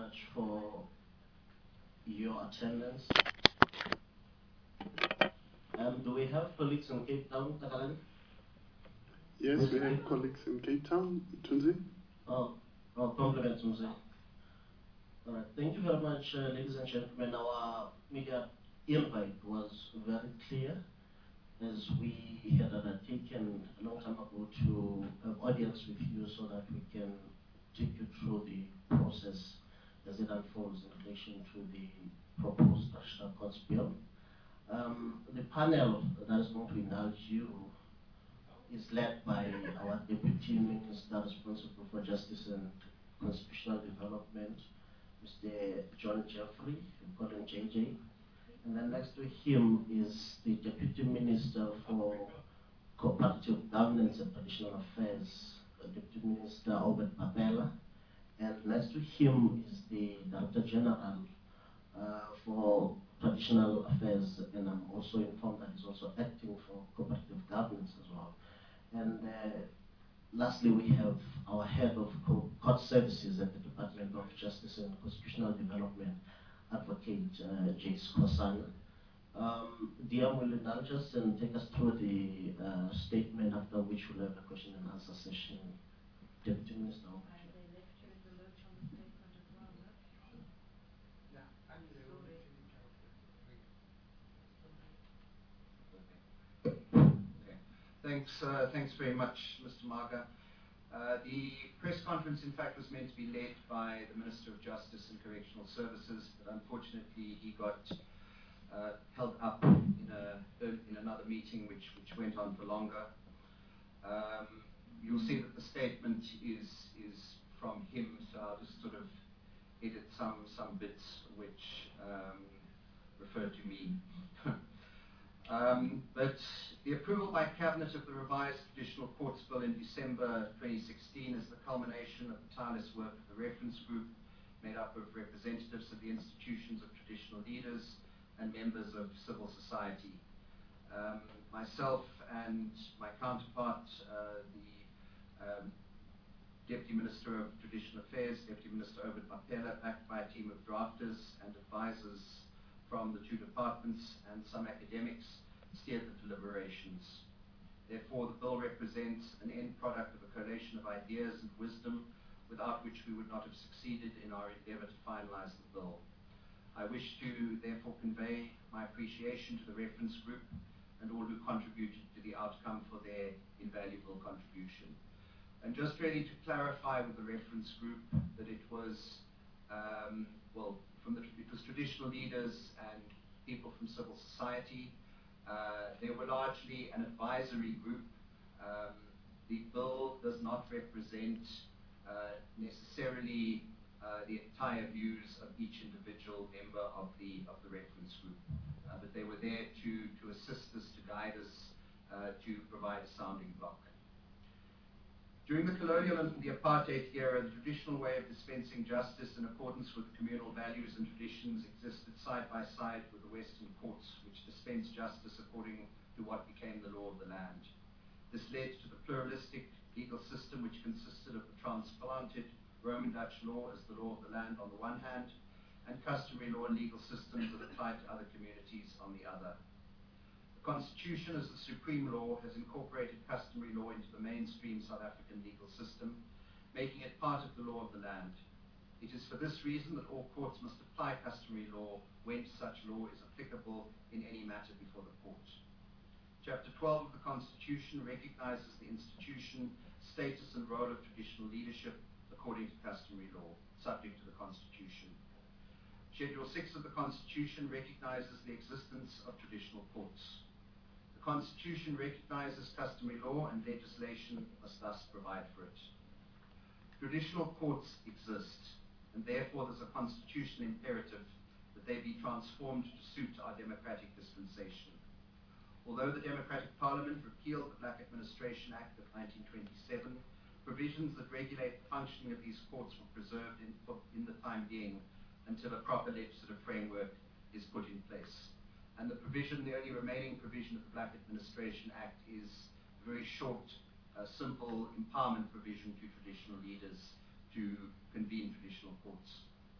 much for your attendance. Do we have colleagues in Cape Town, Takalani? Yes, we have colleagues in Cape Town. Tunzi? Oh, compliments, Tunzi. All right, thank you very much, ladies and gentlemen. Our media invite was very clear, as we had undertaken a long time ago to have audience with you so that we can take you through the process as it unfolds in relation to the proposed National Courts Bill. The panel that is going to indulge you is led by our Deputy Minister responsible for Justice and Constitutional Development, Mr. John Jeffrey, we call him JJ. And then next to him is the Deputy Minister for Cooperative Governance and Traditional Affairs, Deputy Minister Obed Papela. And next to him is the Director General for Traditional Affairs, and I'm also informed that he's also acting for cooperative governance as well. And lastly, we have our head of court services at the Department of Justice and Constitutional Development, Advocate Jace Kosana. Diam will indulge us and take us through the statement, after which we'll have a question and answer session. Deputy Minister. Thanks very much, Mr. Maga. The press conference, in fact, was meant to be led by the Minister of Justice and Correctional Services, but unfortunately he got held up in another meeting which went on for longer. You'll see that the statement is from him, so I'll just sort of edit some bits which refer to me. But the approval by Cabinet of the revised Traditional Courts Bill in December 2016 is the culmination of the tireless work of the reference group, made up of representatives of the institutions of traditional leaders and members of civil society. Myself and my counterpart, the Deputy Minister of Traditional Affairs, Deputy Minister Obed Papela, backed by a team of drafters and advisors from the two departments and some academics, steered the deliberations. Therefore, the bill represents an end product of a collation of ideas and wisdom without which we would not have succeeded in our endeavour to finalise the bill. I wish to therefore convey my appreciation to the reference group and all who contributed to the outcome for their invaluable contribution. And just really to clarify with the reference group that it was, it was traditional leaders and people from civil society. They were largely an advisory group. The bill does not represent necessarily the entire views of each individual member of the reference group, but they were there to assist us, to guide us, to provide a sounding block. During the colonial and the apartheid era, the traditional way of dispensing justice in accordance with communal values and traditions existed side by side with the Western courts, which dispensed justice according to what became the law of the land. This led to the pluralistic legal system, which consisted of the transplanted Roman Dutch law as the law of the land on the one hand, and customary law and legal systems that applied to other communities on the other. The Constitution, as the supreme law, has incorporated customary law into the mainstream South African legal system, making it part of the law of the land. It is for this reason that all courts must apply customary law when such law is applicable in any matter before the court. Chapter 12 of the Constitution recognizes the institution, status and role of traditional leadership according to customary law, subject to the Constitution. Schedule 6 of the Constitution recognizes the existence of traditional courts. The Constitution recognizes customary law, and legislation must thus provide for it. Traditional courts exist, and therefore there's a constitutional imperative that they be transformed to suit our democratic dispensation. Although the Democratic Parliament repealed the Black Administration Act of 1927, provisions that regulate the functioning of these courts were preserved in the time being until a proper legislative framework is put in place. And the only remaining provision of the Black Administration Act is a very short, simple empowerment provision to traditional leaders to convene traditional courts.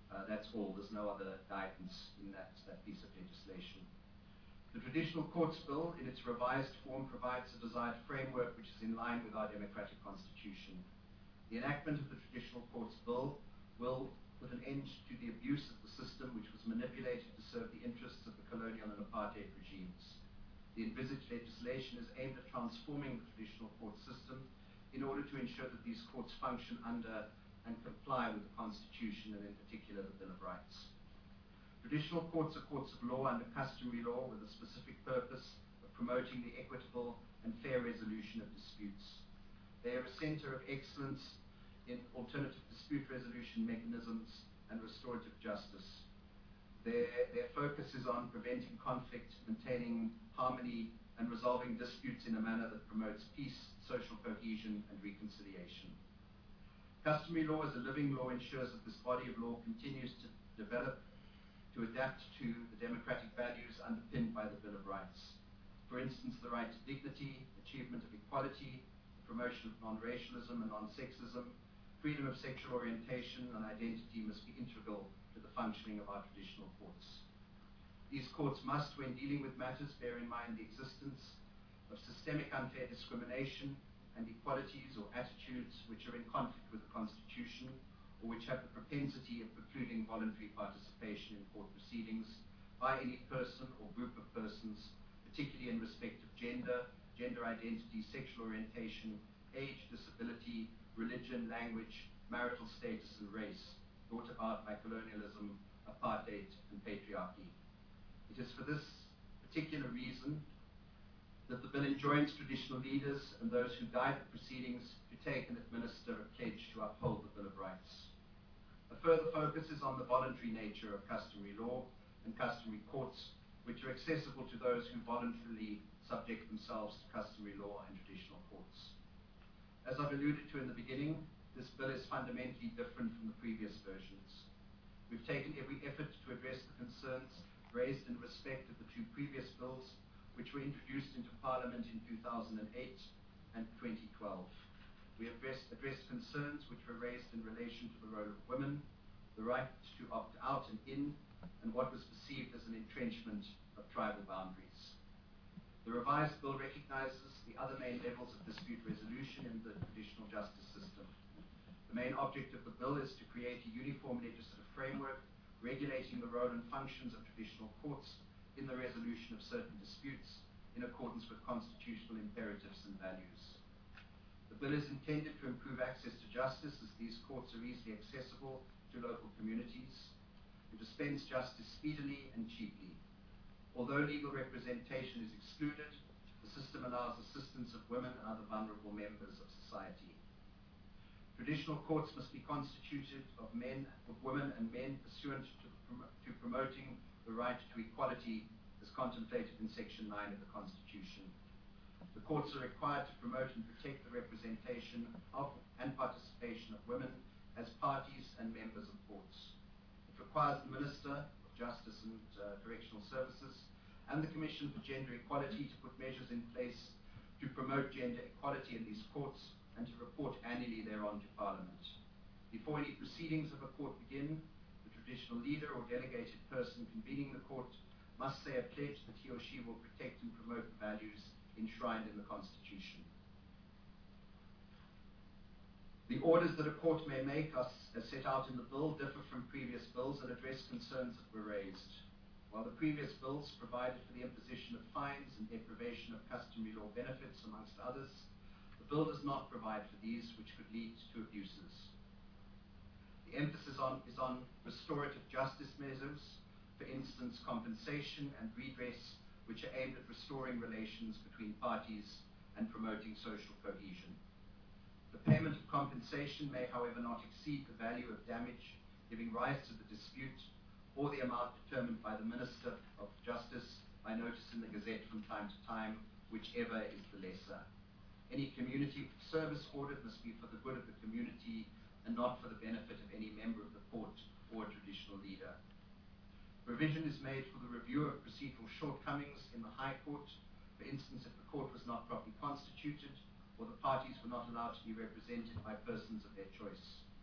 That's all. There's no other guidance in that piece of legislation. The Traditional Courts Bill, in its revised form, provides a desired framework which is in line with our democratic constitution. The enactment of the Traditional Courts Bill will put an end to the abuse of the system which was manipulated to serve the interests of the colonial and apartheid regimes. The envisaged legislation is aimed at transforming the traditional court system in order to ensure that these courts function under and comply with the Constitution and in particular the Bill of Rights. Traditional courts are courts of law under customary law with a specific purpose of promoting the equitable and fair resolution of disputes. They are a center of excellence in alternative dispute resolution mechanisms and restorative justice. Their focus is on preventing conflict, maintaining harmony, and resolving disputes in a manner that promotes peace, social cohesion, and reconciliation. Customary law as a living law ensures that this body of law continues to develop, to adapt to the democratic values underpinned by the Bill of Rights. For instance, the right to dignity, achievement of equality, the promotion of non-racialism and non-sexism, freedom of sexual orientation and identity must be integral to the functioning of our traditional courts. These courts must, when dealing with matters, bear in mind the existence of systemic unfair discrimination and equalities or attitudes which are in conflict with the Constitution or which have the propensity of precluding voluntary participation in court proceedings by any person or group of persons, particularly in respect of gender, gender identity, sexual orientation, age, disability, religion, language, marital status, and race, brought about by colonialism, apartheid, and patriarchy. It is for this particular reason that the bill enjoins traditional leaders and those who guide the proceedings to take and administer a pledge to uphold the Bill of Rights. A further focus is on the voluntary nature of customary law and customary courts, which are accessible to those who voluntarily subject themselves to customary law and traditional courts. As I've alluded to in the beginning, this bill is fundamentally different from the previous versions. We've taken every effort to address the concerns raised in respect of the two previous bills, which were introduced into Parliament in 2008 and 2012. We have addressed concerns which were raised in relation to the role of women, the right to opt out and in, and what was perceived as an entrenchment of tribal boundaries. The revised bill recognizes the other main levels of dispute resolution in the traditional justice system. The main object of the bill is to create a uniform legislative framework regulating the role and functions of traditional courts in the resolution of certain disputes in accordance with constitutional imperatives and values. The bill is intended to improve access to justice as these courts are easily accessible to local communities, to dispense justice speedily and cheaply. Although legal representation is excluded, the system allows assistance of women and other vulnerable members of society. Traditional courts must be constituted of women and men pursuant to promoting the right to equality as contemplated in Section 9 of the Constitution. The courts are required to promote and protect the representation of and participation of women as parties and members of courts. It requires the Minister of Justice and Correctional Services and the Commission for Gender Equality to put measures in place to promote gender equality in these courts and to report annually thereon to Parliament. Before any proceedings of a court begin, the traditional leader or delegated person convening the court must say a pledge that he or she will protect and promote the values enshrined in the Constitution. The orders that a court may make, as set out in the bill, differ from previous bills and address concerns that were raised. While the previous bills provided for the imposition of fines and deprivation of customary law benefits, amongst others, the bill does not provide for these, which could lead to abuses. The emphasis is on restorative justice measures, for instance, compensation and redress, which are aimed at restoring relations between parties and promoting social cohesion. The payment of compensation may, however, not exceed the value of damage giving rise to the dispute or the amount determined by the Minister of Justice by notice in the Gazette from time to time, whichever is the lesser. Any community service ordered must be for the good of the community and not for the benefit of any member of the court or a traditional leader. Provision is made for the review of procedural shortcomings in the High Court, for instance, if the court was not properly constituted or the parties were not allowed to be represented by persons of their choice.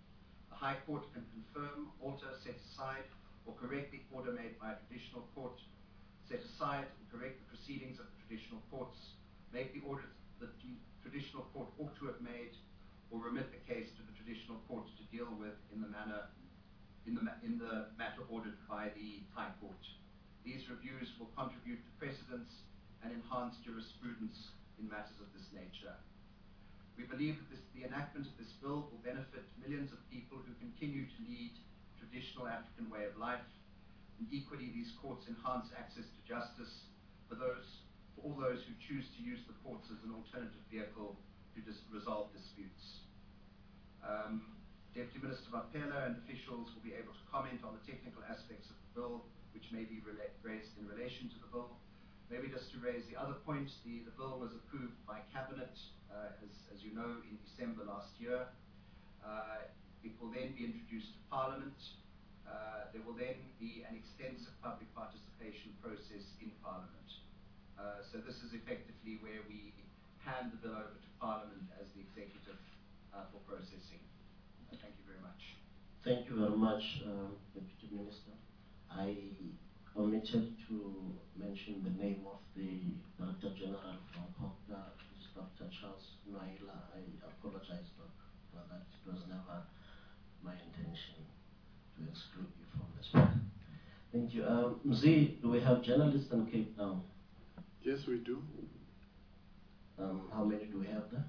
The High Court can confirm, alter, set aside, or correct the order made by a traditional court, set aside and correct the proceedings of the traditional courts, make the orders that the traditional court ought to have made, or remit the case to the traditional court to deal with in the matter ordered by the High Court. These reviews will contribute to precedents and enhance jurisprudence in matters of this nature. We believe that the enactment of this bill will benefit millions of people who continue to lead a traditional African way of life, and equally these courts enhance access to justice for all those who choose to use the courts as an alternative vehicle to resolve disputes. Deputy Minister Mapela and officials will be able to comment on the technical aspects of the bill which may be raised in relation to the bill. Maybe just to raise the other point, the bill was approved by Cabinet, as you know, in December last year. It will then be introduced to Parliament. There will then be an extensive public participation process in Parliament. So this is effectively where we hand the bill over to Parliament as the executive for processing. Thank you very much. Thank you very much, Deputy Minister. I omitted to mention the name of the Director General from POCTA, who is Dr. Charles Naila. I apologize for that. It was never my intention to exclude you from this one. Thank you. Mzee, do we have journalists in Cape Town? Yes, we do. How many do we have there?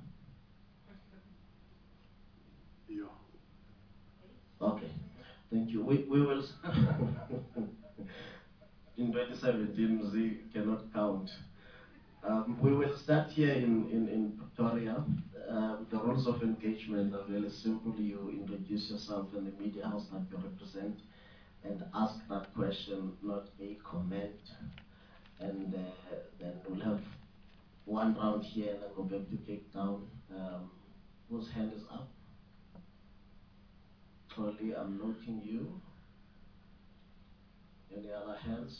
Yeah. Okay, thank you. We will. In 2017, Mzee cannot count. We will start here in Pretoria. The rules of engagement are really simple. You introduce yourself and the media house that you represent and ask that question, not a comment. And then we'll have one round here and then go back to Cape Town. Whose hand is up? Trolley, I'm noting you. Any other hands?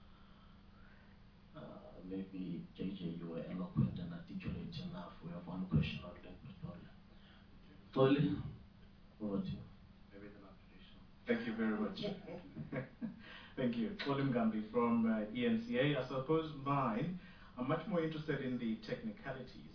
Maybe JJ, you were eloquent and articulate enough. We have one question on Pretoria. Trolley, over to you. Maybe they're not traditional. Thank you very much. Thank you. Olim Gambi from ENCA. I suppose mine, I'm much more interested in the technicalities.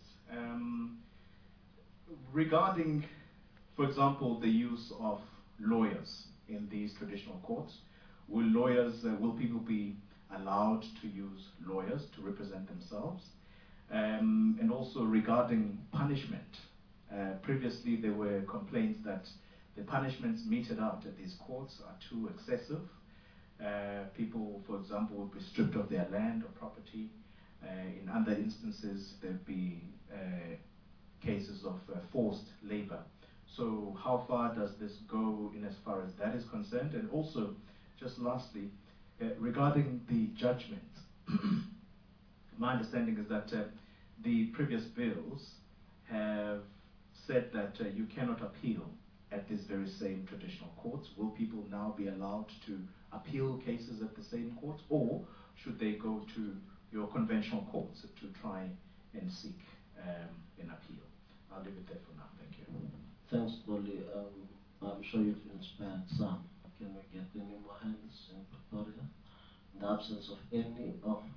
Regarding, for example, the use of lawyers in these traditional courts, will people be allowed to use lawyers to represent themselves? And also regarding punishment, previously there were complaints that the punishments meted out at these courts are too excessive. People, for example, would be stripped of their land or property. In other instances, there'd be cases of forced labor. So how far does this go in as far as that is concerned? And also, just lastly, regarding the judgments, my understanding is that the previous bills have said that you cannot appeal at these very same traditional courts. Will people now be allowed to appeal cases at the same courts, or should they go to your conventional courts to try and seek an appeal? I'll leave it there for now. Thank you. Thanks, Dolly. I'm sure you've inspired some. Can we get any more hands in Pretoria? In the absence of any,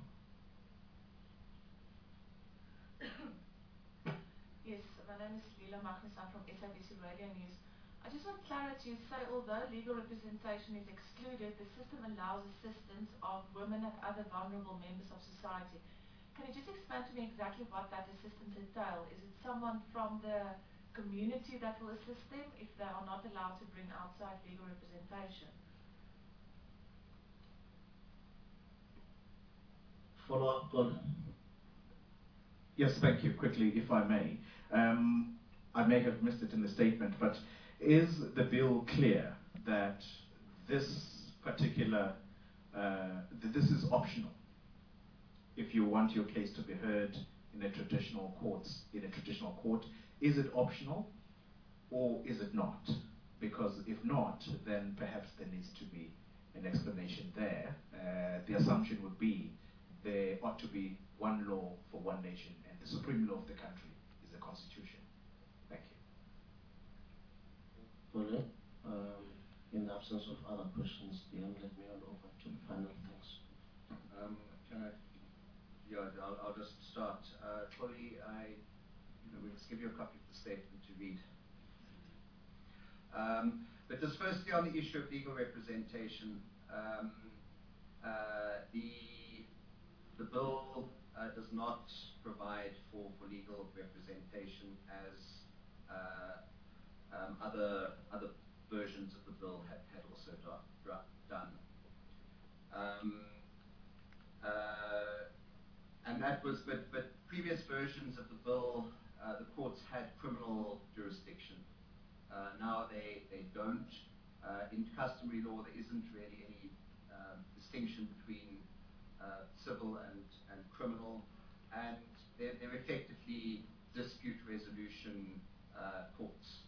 Yes, my name is Leila Magnus. I'm from SABC Radio News. I just want clarity. You say although legal representation is excluded, the system allows assistance of women and other vulnerable members of society. Can you just explain to me exactly what that assistance entails? Is it someone from the community that will assist them if they are not allowed to bring outside legal representation? follow up, Gordon? Yes, thank you. Quickly, if I may. I may have missed it in the statement, but is the bill clear that this particular, this is optional? If you want your case to be heard in a traditional court, is it optional or is it not? Because if not, then perhaps there needs to be an explanation there. The assumption would be there ought to be one law for one nation, and the supreme law of the country is the Constitution. Thank you. Brilliant. absence of other questions, Dean, let me hand over to the final things. Can I? Yeah, I'll just start. Polly, we'll just give you a copy of the statement to read. But just firstly on the issue of legal representation, the bill does not provide for legal representation as other versions of the bill had also done. And that was, but previous versions of the bill, the courts had criminal jurisdiction. Now they don't. In customary law, there isn't really any distinction between civil and criminal, and they're effectively dispute resolution courts.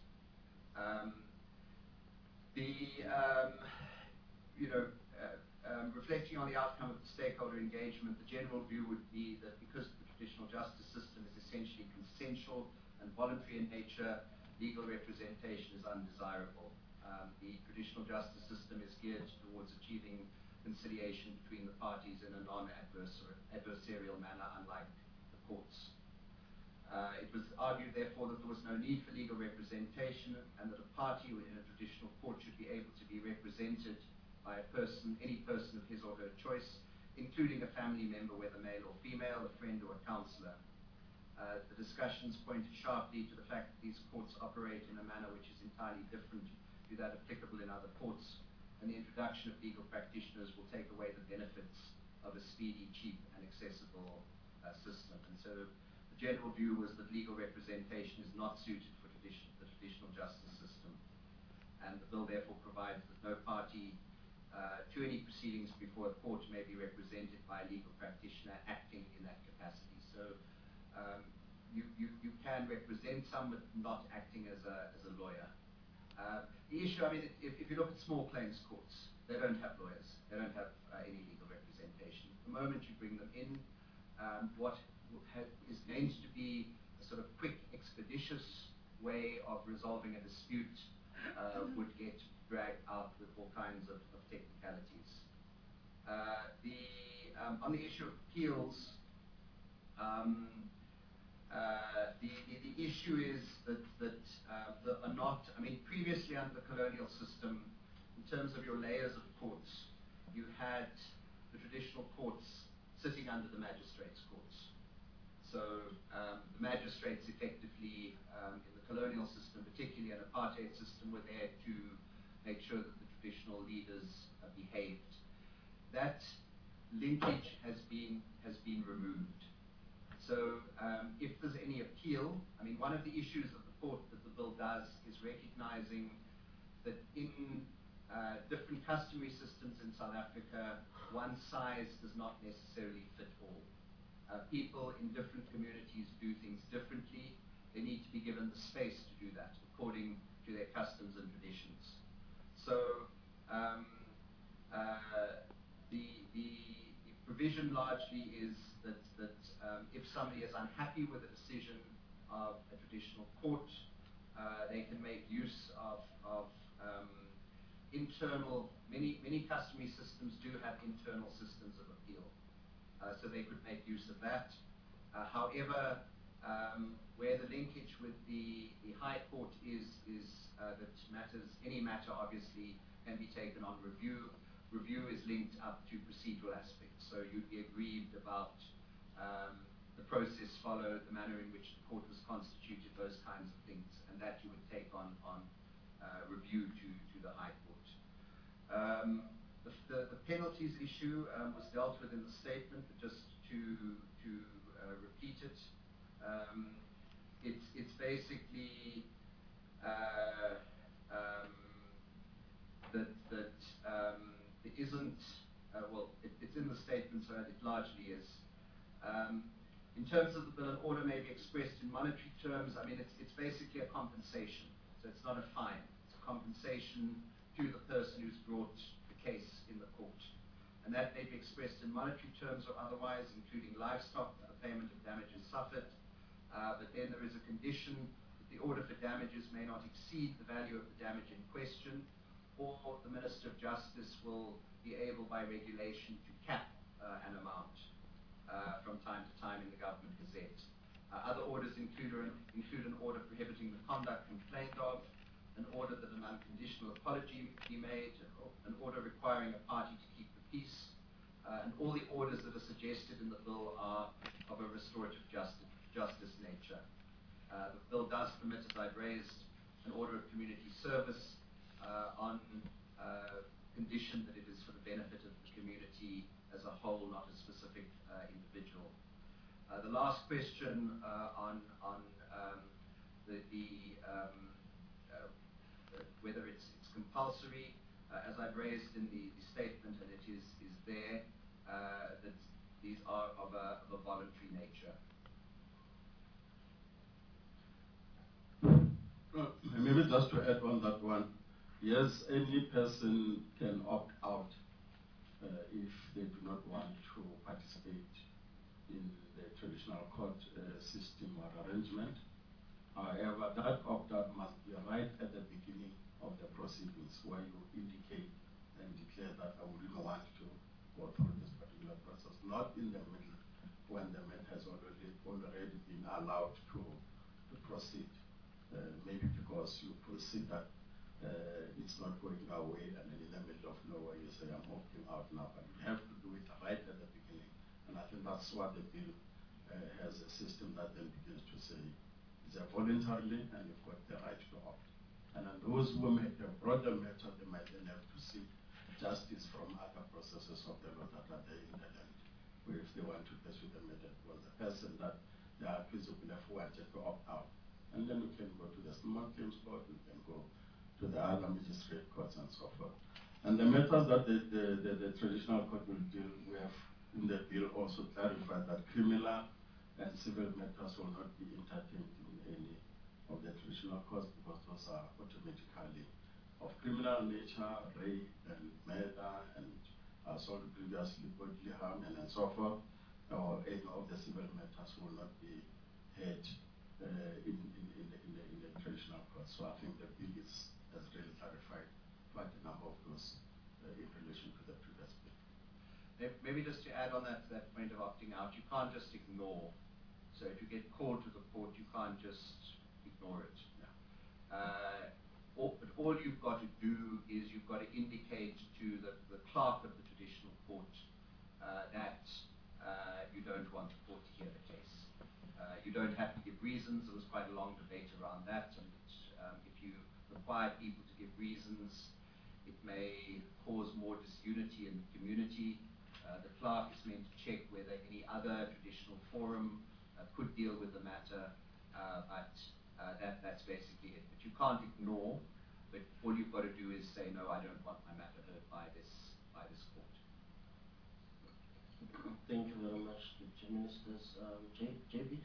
Reflecting on the outcome of the stakeholder engagement, the general view would be that because the traditional justice system is essentially consensual and voluntary in nature, legal representation is undesirable. The traditional justice system is geared towards achieving conciliation between the parties in a non-adversarial manner, unlike the courts. It was argued, therefore, that there was no need for legal representation and that a party in a traditional court should be able to be represented by any person of his or her choice, including a family member, whether male or female, a friend or a counsellor. The discussions pointed sharply to the fact that these courts operate in a manner which is entirely different to that applicable in other courts, and the introduction of legal practitioners will take away the benefits of a speedy, cheap and accessible system. And so the general view was that legal representation is not suited for the traditional justice system, and the bill therefore provides that no party to any proceedings before a court may be represented by a legal practitioner acting in that capacity. So you can represent some, but not acting as a lawyer. The issue, if you look at small claims courts, they don't have lawyers. They don't have any legal representation. The moment you bring them in, what is meant to be a sort of quick, expeditious way of resolving a dispute would get dragged out with all kinds of technicalities. On the issue of appeals, the issue is that are not. Previously under the colonial system, in terms of your layers of courts, you had the traditional courts sitting under the magistrates' courts. So the magistrates effectively, in the colonial system, particularly an apartheid system, were there to make sure that the traditional leaders behaved. That linkage has been removed. So if there's any appeal, one of the issues of the court that the bill does is recognizing that in different customary systems in South Africa, one size does not necessarily fit all. People in different communities do things differently. They need to be given the space to do that according to their customs and traditions. So the provision largely is that if somebody is unhappy with a decision of a traditional court, they can make use of internal. Many customary systems do have internal systems of appeal, so they could make use of that. However, where the linkage with the High Court is that any matter obviously can be taken on review. Review is linked up to procedural aspects. So you'd be aggrieved about the process followed, the manner in which the court was constituted, those kinds of things, and that you would take on review to the High Court. The penalties issue was dealt with in the statement, but just to repeat it, it's basically that there isn't, it's in the statement, so it largely is. In terms of the bill, an order may be expressed in monetary terms. It's basically a compensation, so it's not a fine. It's a compensation to the person who's brought the case in the court. And that may be expressed in monetary terms or otherwise, including livestock for the payment of damages suffered. But then there is a condition that the order for damages may not exceed the value of the damage in question, or the Minister of Justice will be able by regulation to cap an amount from time to time in the Government Gazette. Other orders include an order prohibiting the conduct complained of, an order that an unconditional apology be made, an order requiring a party to keep the peace, and all the orders that are suggested in the bill are of a restorative justice nature. The bill does permit, as I've raised, an order of community service on condition that it is for the benefit of the community as a whole, not a specific individual. The last question on whether it's compulsory, as I've raised in the statement, and it is there, that these are of a voluntary nature. Maybe just to add on that one, yes, any person can opt out if they do not want to participate in the traditional court system or arrangement. However, that opt-out must be right at the beginning of the proceedings, where you indicate and declare that I wouldn't want to go through this particular process, not in the middle when the man has already been allowed to proceed. Maybe because you foresee that it's not going our way, and then in the middle of nowhere you say, I'm opting out now. But you have to do it right at the beginning. And I think that's what the bill has, a system that then begins to say, it's a voluntarily, and you've got the right to opt. And then those who make a broader matter, they might then have to seek justice from other processes of the law that are there in the land, where if they want to pursue the matter, it was the person that they are accused of wanted to opt out. And then we can go to the small claims court, we can go to the other magistrate courts and so forth. And the matters that the traditional court will deal, we have in the bill also clarified that criminal and civil matters will not be entertained in any of the traditional courts, because those are automatically of criminal nature, rape and murder and assault, previously bodily harm, and so forth, or any of the civil matters will not be heard in the traditional courts. So I think the bill has really clarified quite a number of those in relation to the previous bill. Maybe just to add on that point of opting out, you can't just ignore. So if you get called to the court, you can't just ignore it. Yeah. But all you've got to do is you've got to indicate to the clerk of the traditional court that you don't want the court to hear the case. You don't have to give reasons. There was quite a long debate around that. And if you require people to give reasons, it may cause more disunity in the community. The clerk is meant to check whether any other traditional forum could deal with the matter, but that's basically it. But you can't ignore, but all you've got to do is say, no, I don't want my matter heard by this court. Thank you very much, Deputy Ministers. JB?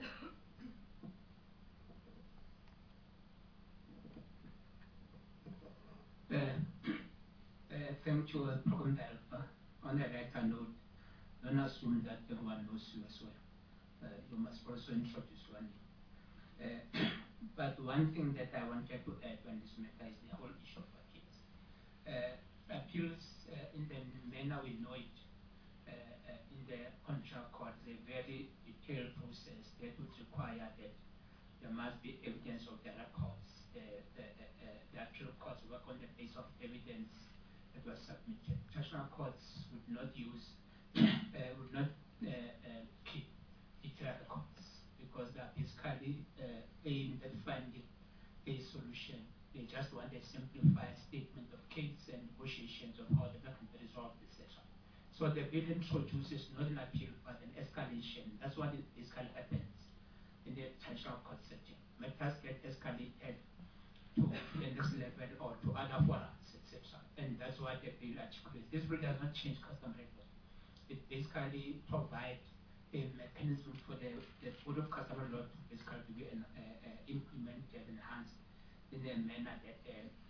Thank you, Program Director. On a lighter note, don't assume that everyone knows you as well. You must also introduce one. But one thing that I wanted to add on this matter is the whole issue of appeals. Appeals, in the manner we know it, in the contract court, is a very detailed process that would require that there must be evidence of the records. The appeal courts work on the basis of evidence that was submitted. Traditional courts would not use, would not keep detailed records, because they are basically aimed at finding a solution. They just want a simplified statement of case and negotiations of how the matter can be resolved, etc. So the bill introduces not an appeal but an escalation. That's what basically happens in the traditional court setting. Matters get escalated to the next level or to other forums, etc. And that's what the bill articulates. This bill does not change customary law. It basically provides a mechanism for the Code of Customary Law to basically be implemented, enhanced in a manner that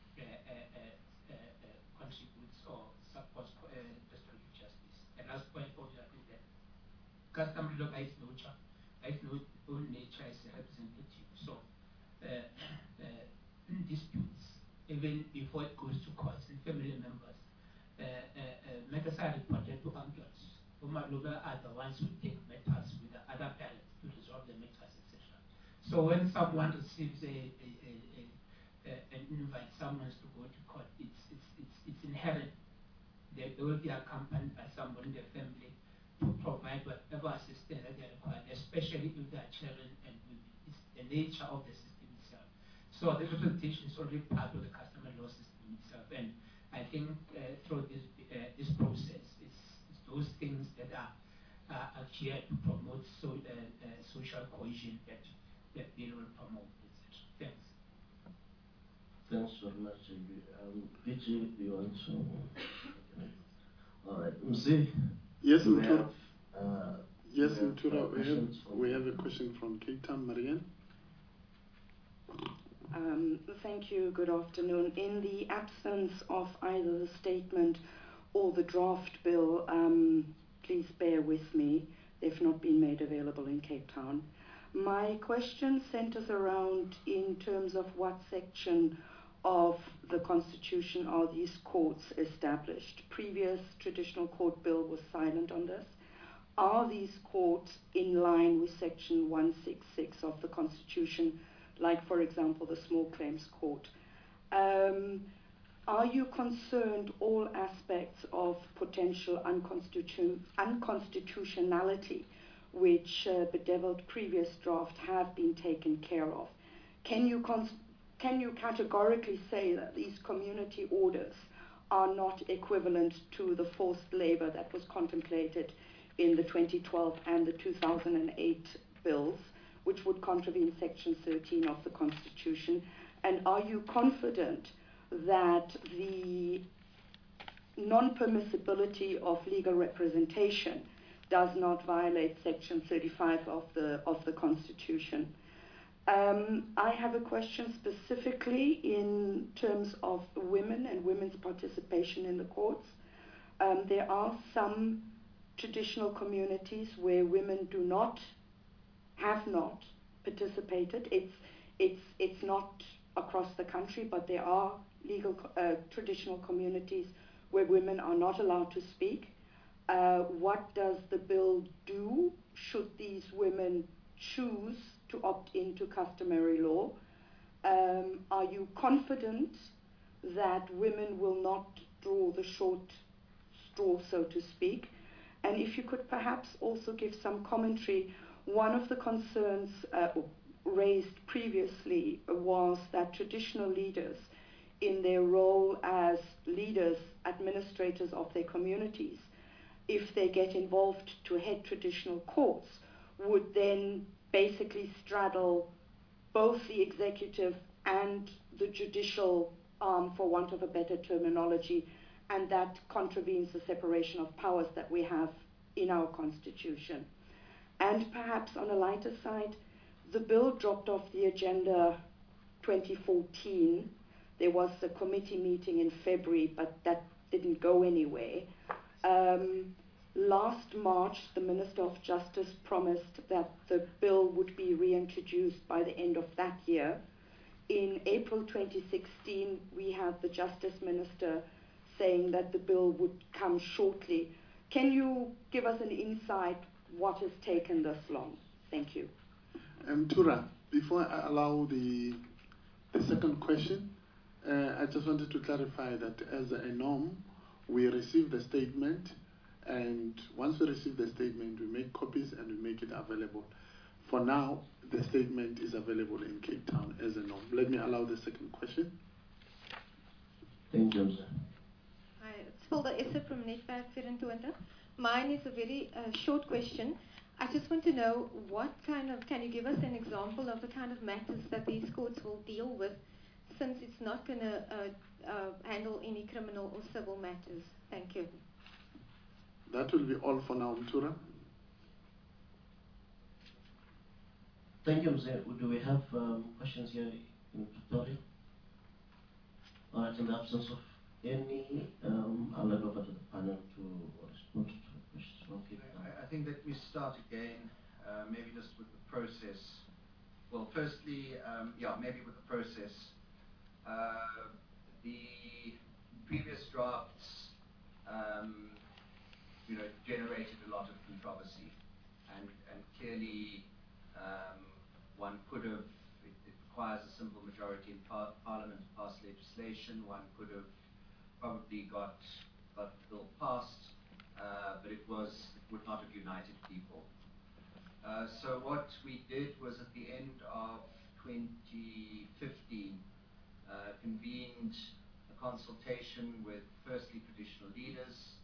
contributes or supports restorative justice. The last point also, I think that customary law by its nature is representative. So disputes, even before it goes to court, if a matters are reported to uncles. Umaluba are the ones who take matters with the other parents to resolve the matters, etc. So when someone receives an invite, someone to go to court, it's inherent that they will be accompanied by someone in their family to provide whatever assistance that they require, especially if they are children and women. It's the nature of the system itself. So the representation is already part of the customary law system itself, and I think through this process, it's those things that are here to promote social cohesion that bill will promote, etc. Thanks. Thanks very much, JB. Vici, do you want to? All right, Mzee. Yes, do we Mtura. have, Yes, we have, Mtura, questions from- we have a question from Cape Town, Marianne. Thank you. Good afternoon. In the absence of either the statement or the draft bill, please bear with me. They've not been made available in Cape Town. My question centers around in terms of what section of the Constitution are these courts established. Previous traditional court bill was silent on this. Are these courts in line with section 166 of the Constitution, like, for example, the Small Claims Court? Are you concerned all aspects of potential unconstitutionality which bedeviled previous draft have been taken care of? Can you categorically say that these community orders are not equivalent to the forced labor that was contemplated in the 2012 and the 2008 bills, which would contravene Section 13 of the Constitution? And are you confident that the non-permissibility of legal representation does not violate Section 35 of the Constitution? I have a question specifically in terms of women and women's participation in the courts. There are some traditional communities where women have not participated. It's not across the country, but there are traditional communities where women are not allowed to speak. What does the bill do should these women choose to opt into customary law? Are you confident that women will not draw the short straw, so to speak? And if you could perhaps also give some commentary. One of the concerns raised previously was that traditional leaders, in their role as leaders, administrators of their communities, if they get involved to head traditional courts, would then basically straddle both the executive and the judicial arm, for want of a better terminology, and that contravenes the separation of powers that we have in our Constitution. And perhaps on a lighter side, the bill dropped off the agenda 2014. There was a committee meeting in February, but that didn't go anywhere. Last March, the Minister of Justice promised that the bill would be reintroduced by the end of that year. In April 2016, we had the Justice Minister saying that the bill would come shortly. Can you give us an insight what has taken this long? Thank you. Tura, before I allow the second question, I just wanted to clarify that as a norm, we receive the statement, and once we receive the statement, we make copies and we make it available. For now, the statement is available in Cape Town as a norm. Let me allow the second question. Thank you, sir. Hi, it's Hilda Esser from Netwerk 24. Mine is a very short question. I just want to know can you give us an example of the kind of matters that these courts will deal with, since it's not going to handle any criminal or civil matters? Thank you. That will be all for now, Tura. Thank you, Mzee. Do we have questions here in Pretoria? All right, in the absence of any, I'll hand over to the panel to respond to questions from people. I think that we start again, maybe just with the process. Well, firstly, maybe with the process. The previous drafts generated a lot of controversy. And clearly, one could have, it requires a simple majority in Parliament to pass legislation. One could have probably got the bill passed, but it would not have united people. So what we did was at the end of 2015, convened a consultation with firstly traditional leaders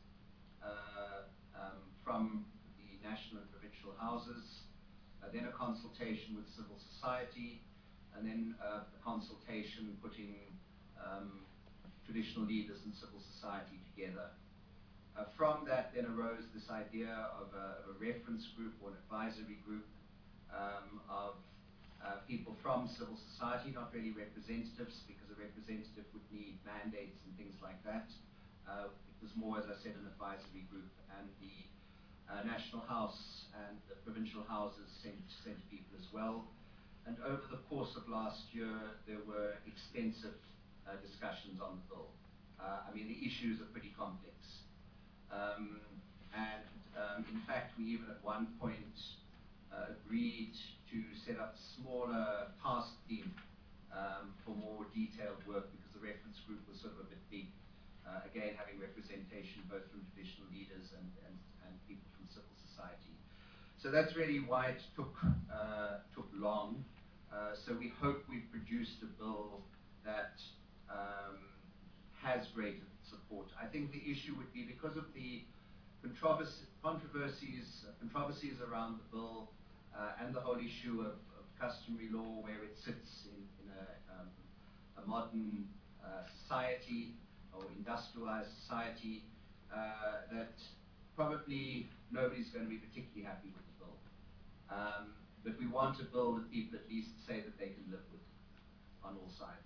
from the national and provincial houses, then a consultation with civil society, and then a consultation putting traditional leaders and civil society together. From that then arose this idea of a reference group or an advisory group of people from civil society, not really representatives, because a representative would need mandates and things like that. It was more, as I said, an advisory group, and the National House and the provincial houses sent people as well. And over the course of last year, there were extensive discussions on the bill. I mean, the issues are pretty complex. In fact, we even at one point agreed to set up a smaller task team for more detailed work, because the reference group was sort of a bit big. Again, having representation both from traditional leaders and people from civil society. So that's really why it took long. So we hope we've produced a bill that has greater support. I think the issue would be because of the controversies around the bill and the whole issue of customary law, where it sits in a modern society or industrialized society, that probably nobody's going to be particularly happy with the bill. But we want a bill that people at least say that they can live with on all sides.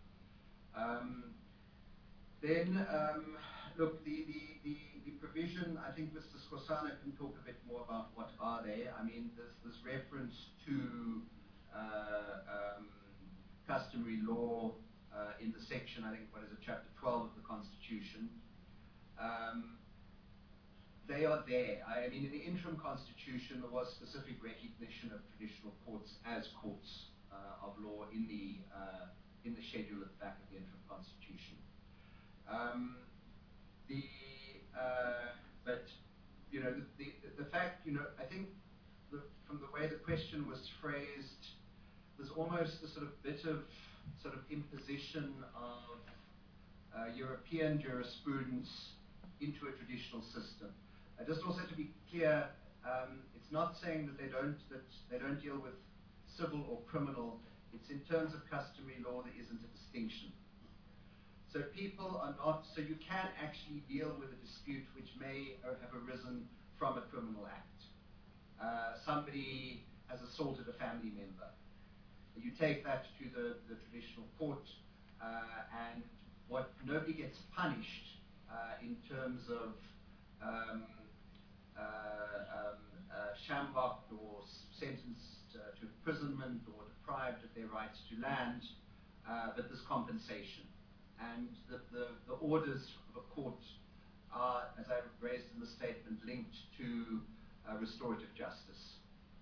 Look, the provision, I think Mr. Skosana can talk a bit more about what are they. I mean, there's reference to customary law in the section, I think, what is it, chapter 12 of the Constitution. They are there. I mean, in the interim constitution, there was specific recognition of traditional courts as courts of law in the schedule at the back of the interim constitution. But the fact, I think from the way the question was phrased, there's almost a sort of bit of imposition of European jurisprudence into a traditional system. Just also to be clear, it's not saying that they don't deal with civil or criminal. It's in terms of customary law, there isn't a distinction. So people are not, so you can actually deal with a dispute which may have arisen from a criminal act. Somebody has assaulted a family member. You take that to the traditional court, and nobody gets punished in terms of shambok or sentenced to imprisonment or deprived of their rights to land, but there's compensation. And the orders of a court are, as I raised in the statement, linked to restorative justice.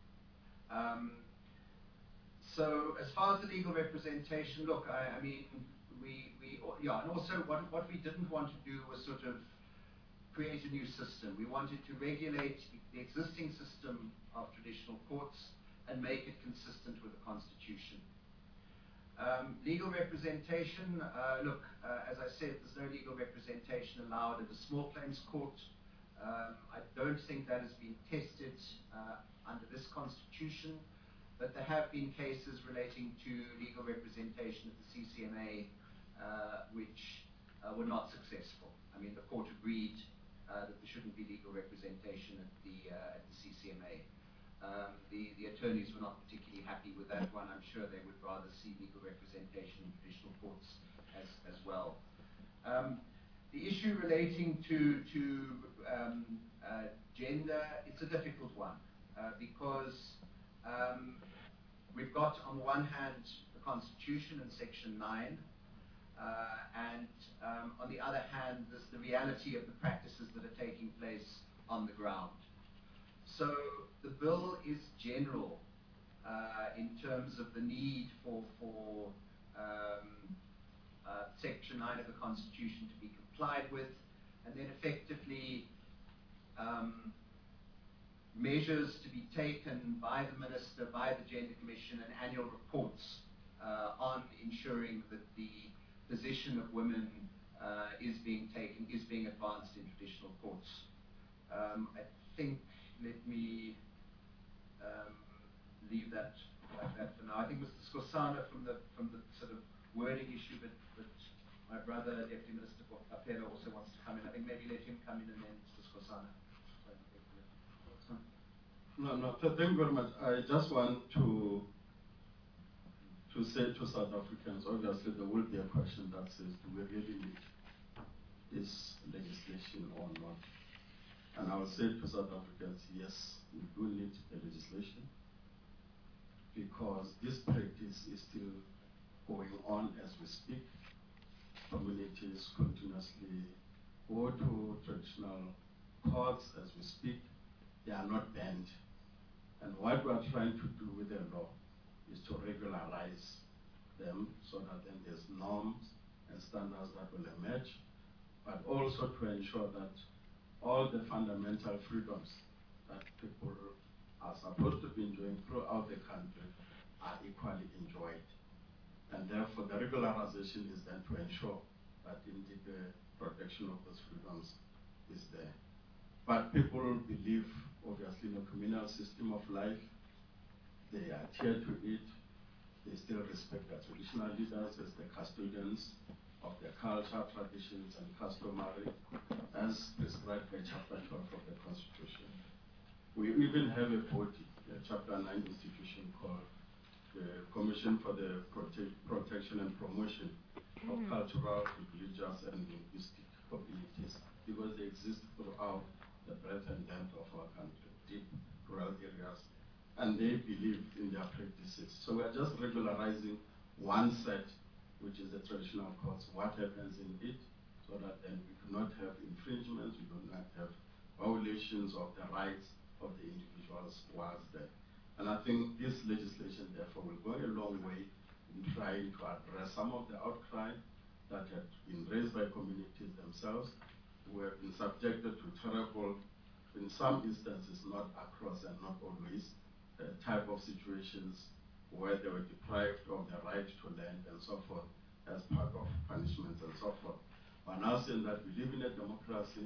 So as far as the legal representation, look, I mean, and also what we didn't want to do was sort of create a new system. We wanted to regulate the existing system of traditional courts and make it consistent with the Constitution. Legal representation, look, as I said, there's no legal representation allowed at the small claims court. I don't think that has been tested under this Constitution, but there have been cases relating to legal representation at the CCMA which were not successful. I mean, the court agreed that there shouldn't be legal representation at the CCMA. The attorneys were not particularly happy with that one. I'm sure they would rather see legal representation in traditional courts as well. The issue relating to gender, it's a difficult one because we've got on the one hand the Constitution in Section 9, and on the other hand there's the reality of the practices that are taking place on the ground. So the bill is general in terms of the need for Section 9 of the Constitution to be complied with, and then effectively measures to be taken by the Minister, by the Gender Commission, and annual reports on ensuring that the position of women is being advanced in traditional courts. I think, let me leave that like that for now. I think Mr. Skosana from the sort of wording issue, but my brother, Deputy Minister Kapela, also wants to come in. I think maybe let him come in and then Mr. Skosana. No, thank you very much. I just want to say to South Africans, obviously there will be a question that says, do we really need this legislation or not? And I will say to South Africans, yes, we do need the legislation, because this practice is still going on as we speak. Communities continuously go to traditional courts as we speak. They are not banned. And what we are trying to do with the law is to regularize them so that then there's norms and standards that will emerge, but also to ensure that all the fundamental freedoms that people are supposed to be enjoying throughout the country are equally enjoyed. And therefore the regularization is then to ensure that indeed the protection of those freedoms is there. But people believe, obviously, in a communal system of life. They adhere to it. They still respect their traditional leaders as the custodians of their culture, traditions, and customary, as prescribed by Chapter 12 of the Constitution. We even have a body, a Chapter 9 institution called the Commission for the Protection and Promotion of Cultural, Religious, and Linguistic Communities, because they exist throughout the breadth and length of our country, deep rural areas, and they believe in their practices. So we are just regularizing one set, which is the traditional courts, what happens in it, so that then we do not have infringements, we do not have violations of the rights of the individuals whilst there. And I think this legislation, therefore, will go a long way in trying to address some of the outcry that had been raised by communities themselves, who have been subjected to terrible, in some instances, not across and not always, type of situations where they were deprived of the right to land and so forth as part of punishments and so forth. But now saying that we live in a democracy,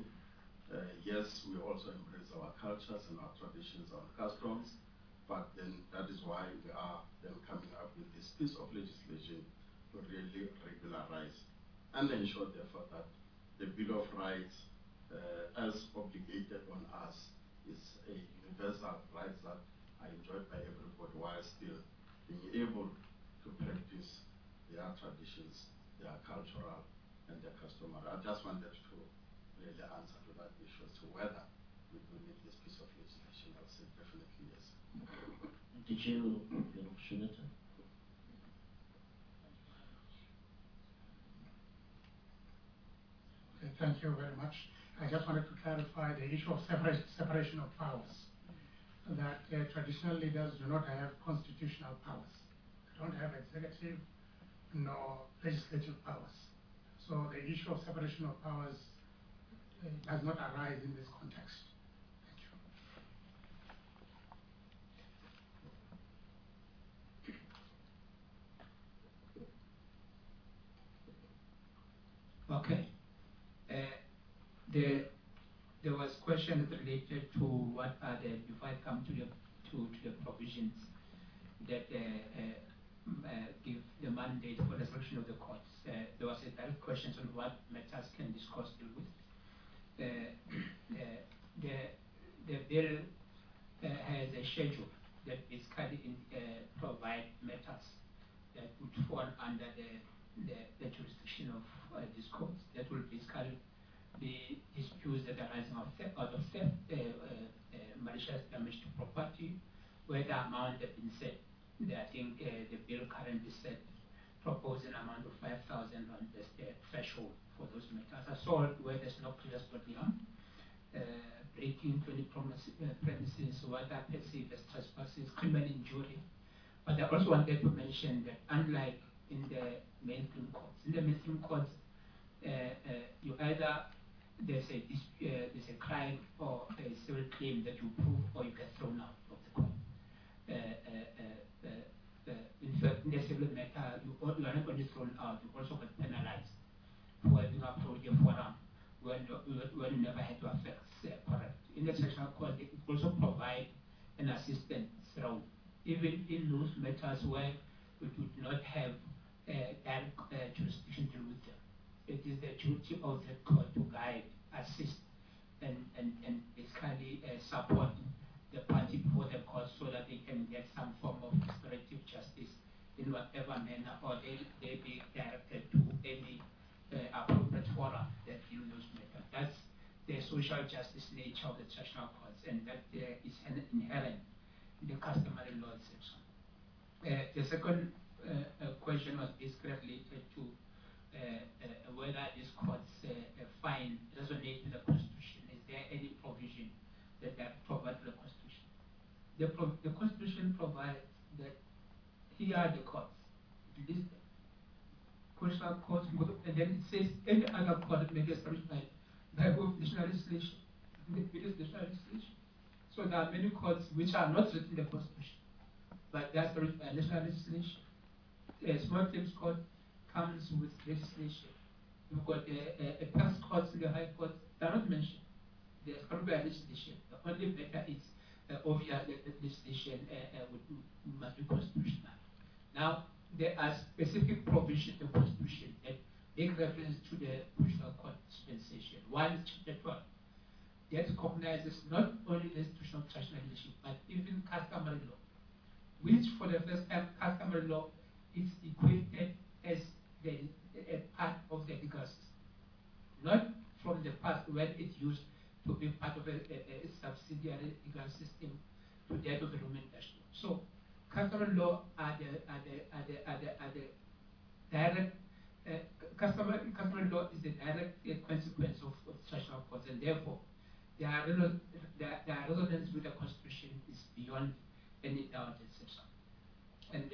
yes, we also embrace our cultures and our traditions, our customs, but then that is why we are then coming up with this piece of legislation to really regularize and ensure, therefore, that the Bill of Rights, as obligated on us, is a universal right that are enjoyed by everybody while still being able to practice their traditions, their cultural and their customary. I just wanted to really answer to that issue as to whether we do need this piece of legislation. I'll say definitely yes. Did you get an opportunity? Okay, thank you very much. I just wanted to clarify the issue of separation of powers. That traditional leaders do not have constitutional powers. They don't have executive nor legislative powers. So the issue of separation of powers does not arise in this context. Thank you. Okay. There was questions related to what are the, if I come to the provisions that give the mandate for the selection of the courts. There was a direct question on what matters can this court deal with. The bill has a schedule that basically provide matters that would fall under the jurisdiction of these courts. That will basically be disputes that are arising out of theft, malicious damage to property, where the amount has been set. I think the bill currently set proposes an amount of 5,000 on the threshold for those matters. Assault where there's no clear spot beyond, breaking into any premises, what are perceived as trespasses, criminal injury. But I also wanted to mention that unlike in the mainstream courts, you either there's a crime or a civil claim that you prove or you get thrown out of the court. In fact, in the civil matter, you are not only thrown out, you also get penalized for having approached a forum when you never had your affairs correct. In the sessional court, it also provides an assistance through, even in those matters where we do not have direct jurisdiction to deal with them. It is the duty of the court to guide, assist, and basically support the party before the court so that they can get some form of restorative justice in whatever manner, or they be directed to any appropriate forum that deal those matters. That's the social justice nature of the traditional courts, and that is inherent in the customary law section. The second question was basically related to whether these courts find resonate with the Constitution. Is there any provision that provides the Constitution? The Constitution provides that here are the courts. This constitutional courts, and then it says any other court may be established by both national legislation. So there are many courts which are not written in the Constitution, but they are established by national legislation. A small claims court comes with legislation. You've got a past courts in the high court, they are not mentioned. They are established by legislation. The only matter is obviously the legislation must be constitutional. Now, there are specific provisions in the Constitution that make reference to the constitutional court dispensation. One is Chapter 12. That recognizes not only the institutional traditional leadership, but even customary law, which for the first time, customary law is equated as a part of the legal system. Not from the past when it used to be part of a subsidiary legal system to that of the Roman national. So, customary law are the direct. Customary law is the direct consequence of traditional courts, and therefore, their resonance with the Constitution is beyond any doubt, etc. And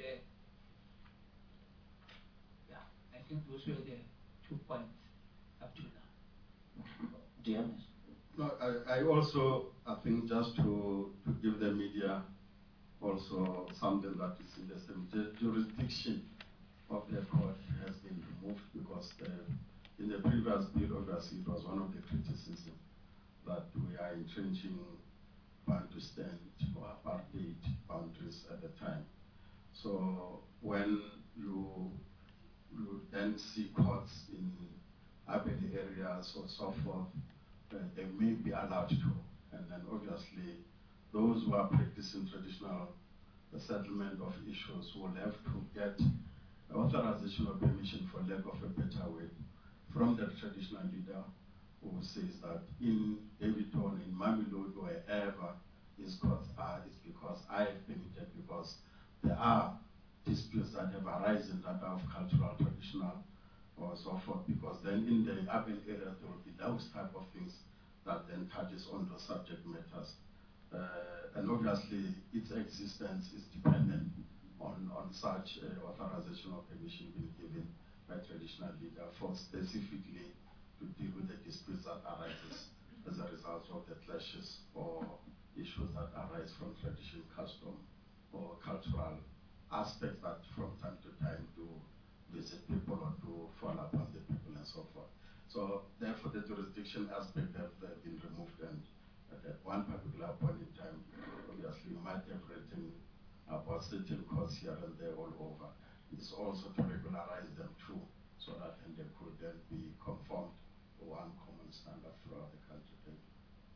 I think those were the 2 points up to now. James? No, I think just to give the media also something that is in the same jurisdiction of the court has been removed because in the previous bill, obviously, it was one of the criticisms that we are entrenching Bantustan or apartheid boundaries at the time. So when you then see courts in urban areas or so forth, they may be allowed to. And then obviously, those who are practicing traditional settlement of issues will have to get authorization or permission, for lack of a better word, from the traditional leader who says that in Davidton, in Mamelodi, wherever his courts are, is because I have permitted, because there are disputes that have arisen that are of cultural, traditional, or so forth, because then in the urban area there will be those type of things that then touches on those subject matters. And obviously its existence is dependent on such authorization or permission being given by traditional leader for specifically to deal with the disputes that arises as a result of the clashes or issues that arise from tradition, custom, or cultural aspects that from time to time do visit people or to fall upon the people and so forth. So therefore the jurisdiction aspect have been removed, and at one particular point in time, obviously you might have written about certain courts here and there all over. It's also to regularize them too, so that and they could then be conformed to one common standard throughout the country. Thank you.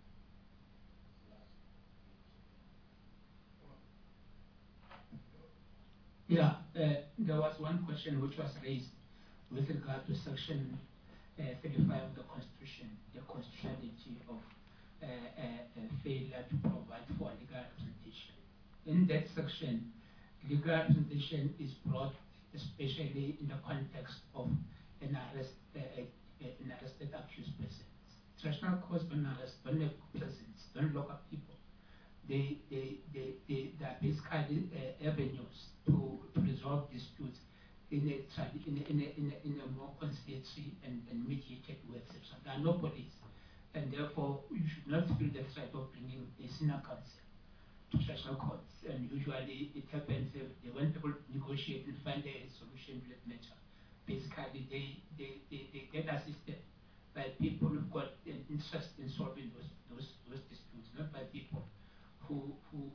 Yeah, there was one question which was raised with regard to Section 35 of the Constitution, the constitutionality of failure to provide for legal representation. In that section, legal representation is brought especially in the context of an arrested accused person. Traditional courts don't arrest, don't have presence lock up people. They are basically avenues to resolve disputes in a more conciliatory and mediated way, etc. There are no police, and therefore you should not feel the threat of bringing a senior counsel to traditional courts. And usually it happens when people negotiate and find a solution to that matter. Basically, they get assisted by people who've got an interest in solving those disputes, not by people who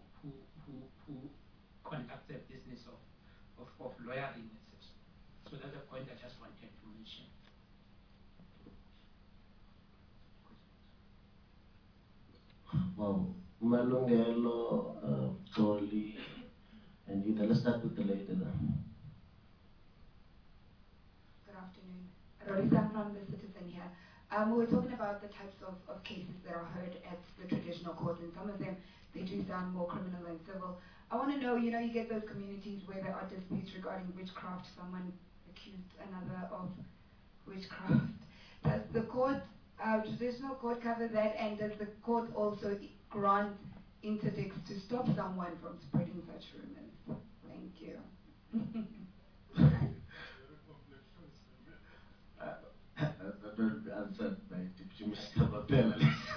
conduct the business of lawyering, etc. So that's a point I just wanted to mention. Wow, Malungelo, Toli, and you. Let's start with the lady there. Good afternoon. Rorisa from The Citizen here. We were talking about the types of cases that are heard at the traditional courts, and some of them, they do sound more criminal than civil. I want to know, you get those communities where there are disputes regarding witchcraft, someone accused another of witchcraft. Does the court, traditional court cover that, and does the court also grant interdicts to stop someone from spreading such rumors? Thank you. That will be answered by Deputy Minister Mapela.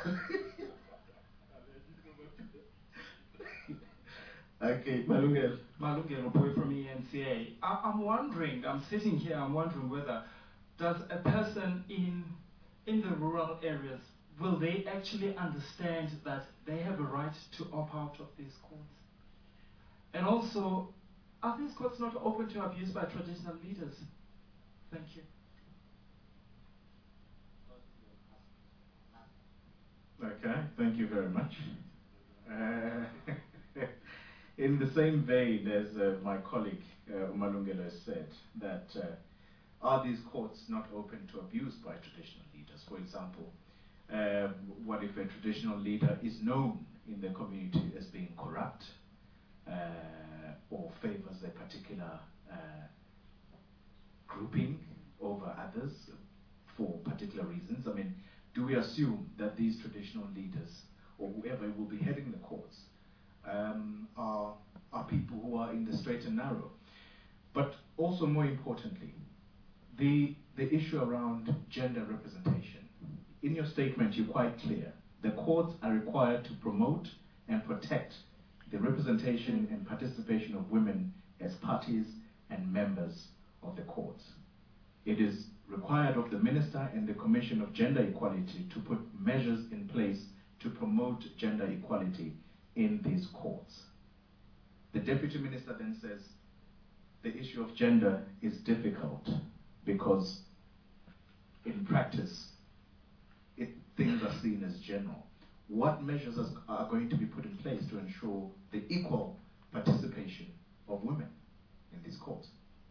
Okay, Malungelo. Malungelo boy from ENCA. I'm wondering, I'm sitting here, I'm wondering whether does a person in the rural areas, will they actually understand that they have a right to opt out of these courts? And also, are these courts not open to abuse by traditional leaders? Thank you. Okay, thank you very much. In the same vein as my colleague Malungelo has said, that are these courts not open to abuse by traditional leaders? For example, what if a traditional leader is known in the community as being corrupt or favors a particular grouping over others for particular reasons? I mean, do we assume that these traditional leaders or whoever will be heading the courts are people who are in the straight and narrow? But also more importantly, the issue around gender representation. In your statement, you're quite clear. The courts are required to promote and protect the representation and participation of women as parties and members of the courts. It is required of the Minister and the Commission of Gender Equality to put measures in place to promote gender equality in these courts. The Deputy Minister then says the issue of gender is difficult because in practice things are seen as general. What measures are going to be put in place to ensure the equal participation of women in these courts?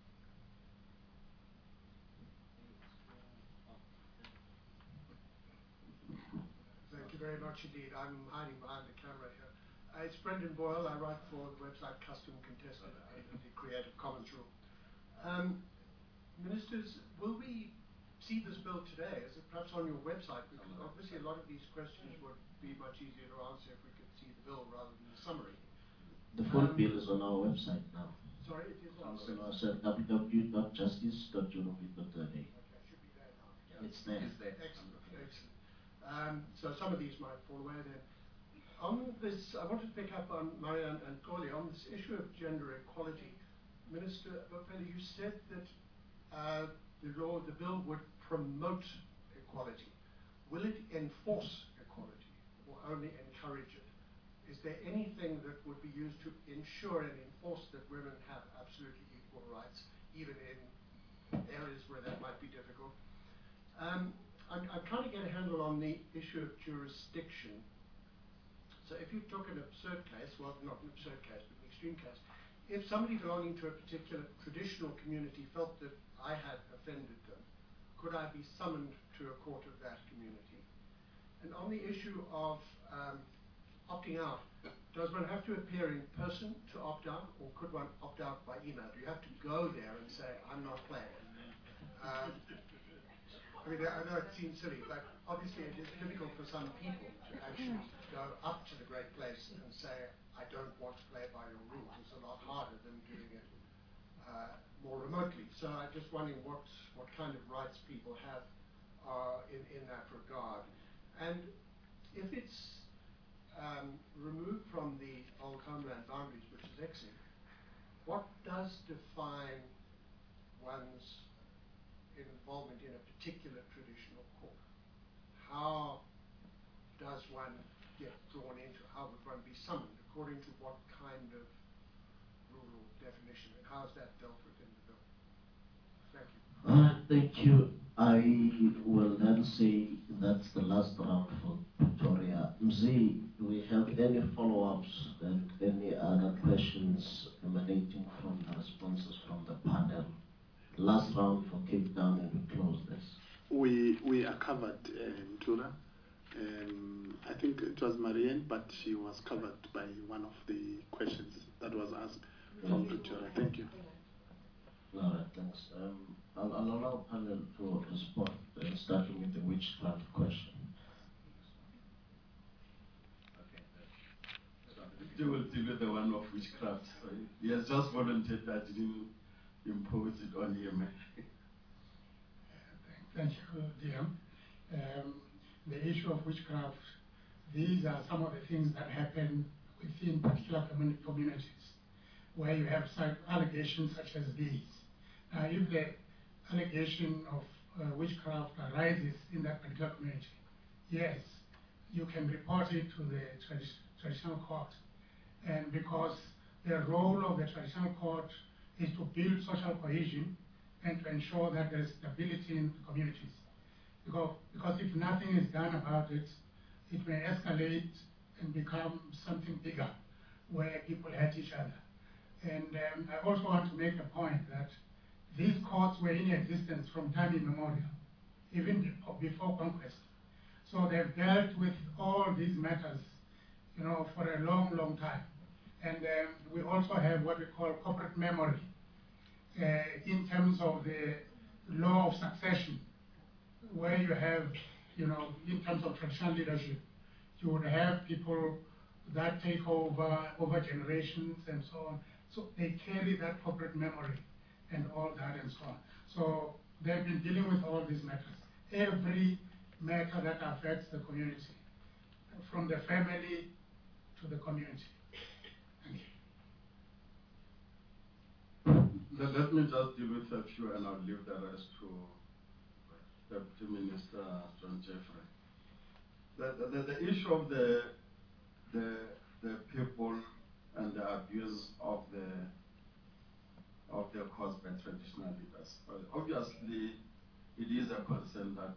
Thank you very much indeed. I'm hiding behind the camera here. It's Brendan Boyle. I write for the website Custom Contested under the Creative Commons rule. Ministers, will we see this bill today? Is it perhaps on your website? Because obviously a lot of these questions would be much easier to answer if we could see the bill rather than the summary. The full bill is on our website now. Sorry, it is on the website. So www.justice.gov.za. Okay, should be there now. Yeah. It's there. Excellent, excellent. So some of these might fall away then. On this, I wanted to pick up on Marianne and Koli on this issue of gender equality. Minister Mapela, you said that the bill would promote equality. Will it enforce equality or only encourage it? Is there anything that would be used to ensure and enforce that women have absolutely equal rights, even in areas where that might be difficult? I'm trying to get a handle on the issue of jurisdiction. So if you took an absurd case, well, not an absurd case, but an extreme case, if somebody belonging to a particular traditional community felt that I had offended them, could I be summoned to a court of that community? And on the issue of opting out, does one have to appear in person to opt out, or could one opt out by email? Do you have to go there and say, I'm not playing? I mean, I know it seems silly, but obviously it is difficult for some people to actually go up to the Great Place and say, I don't want to play by your rules. It's a lot harder than doing it more remotely. So I'm just wondering what kind of rights people have in that regard. And if it's removed from the old homeland boundaries, which is excellent, what does define one's involvement in a particular traditional court? How does one get drawn into, how would one be summoned, according to what kind of rule or definition, and how is that dealt with in the bill? Thank you. Thank you. I will then say that's the last round for Victoria. Mzee, do we have any follow-ups and any other questions emanating from the responses from the panel? Last round for Cape Town, and we close this. We are covered, Tura. I think it was Marianne, but she was covered by one of the questions that was asked from Victoria. Thank you. All right, thanks. I'll allow panel to respond, starting with the witchcraft question. You will deal with the one of witchcraft. He has just volunteered. I didn't impose it on him. Thank you, DM. The issue of witchcraft, these are some of the things that happen within particular communities where you have allegations such as these. Now, if the allegation of witchcraft arises in that particular community, yes, you can report it to the traditional court. And because the role of the traditional court is to build social cohesion and to ensure that there is stability in the communities. Because if nothing is done about it, it may escalate and become something bigger where people hurt each other. And I also want to make a point that these courts were in existence from time immemorial, even before conquest. So they've dealt with all these matters, for a long, long time. And we also have what we call corporate memory in terms of the law of succession, where you have, in terms of traditional leadership, you would have people that take over generations and so on. So they carry that corporate memory and all that and so on. So they've been dealing with all these matters. Every matter that affects the community, from the family to the community. Thank you. Let me just deal with a few and I'll leave the rest to Deputy Minister John Jeffrey. The issue of the people and the abuse of their cause by traditional leaders. Obviously, it is a concern that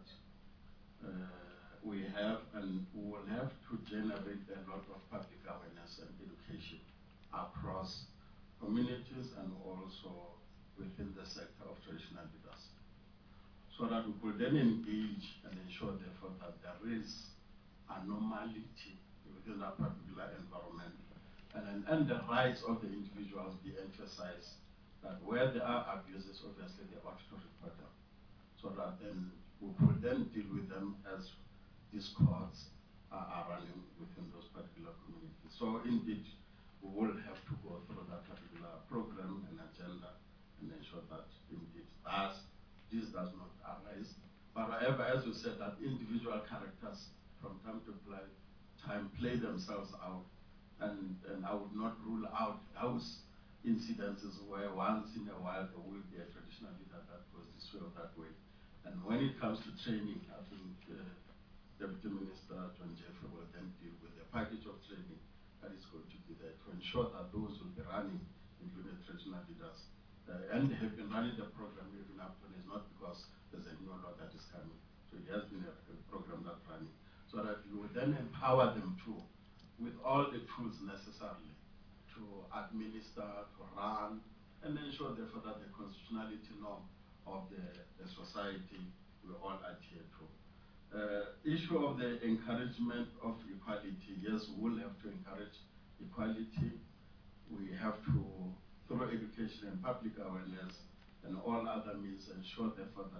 we have, and we will have to generate a lot of public awareness and education across communities and also within the sector of traditional leaders, so that we could then engage and ensure therefore that there is a normality within that particular environment, and the rights of the individuals be emphasized, that where there are abuses, obviously they ought to report them, so that then we could then deal with them as these courts are running within those particular communities. So indeed, we will have to go through that particular program and agenda and ensure that indeed this does not arise. But however, as you said, that individual characters from time to time play themselves out, and I would not rule out those incidences where once in a while there will be a traditional leader that goes this way or that way. And when it comes to training, I think Deputy Minister John Jeffrey will then deal with the package of training that is going to be there to ensure that those will be running, including traditional leaders, and they have been running the program even up to this, not because there's a new law that is coming. So it has been a program that's running, so that you would then empower them too with all the tools necessarily to administer, to run, and ensure therefore that the constitutionality norm of the society we all adhere to. Issue of the encouragement of equality, yes, we will have to encourage equality. We have to, through education and public awareness and all other means, ensure therefore that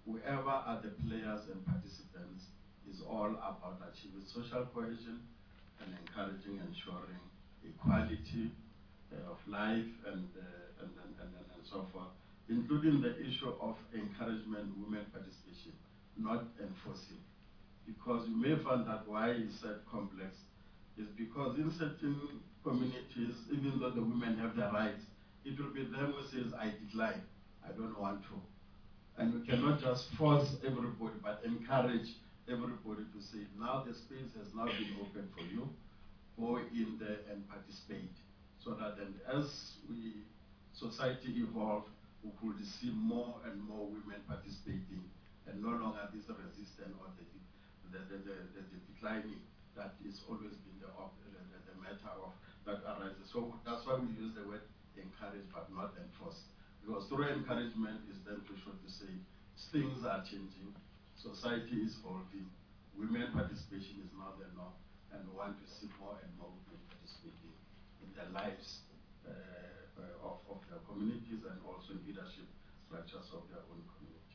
whoever are the players and participants is all about achieving social cohesion and encouraging, ensuring equality of life and so forth, including the issue of encouragement women participation, not enforcing. Because you may find that why it's that complex is because in certain communities, even though the women have the rights, it will be them who says, I decline, I don't want to. And we cannot just force everybody, but encourage everybody to say, now the space has now been open for you, go in there and participate. So that then as society evolve, we could see more and more women participating and no longer this resistance or the declining that is always been the matter of that arises. So that's why we use the word encourage but not enforce. Because through encouragement is then to show to say things are changing, society is evolving, women participation is now the norm, and we want to see more and more women participating in the lives of their communities and also leadership structures of their own community.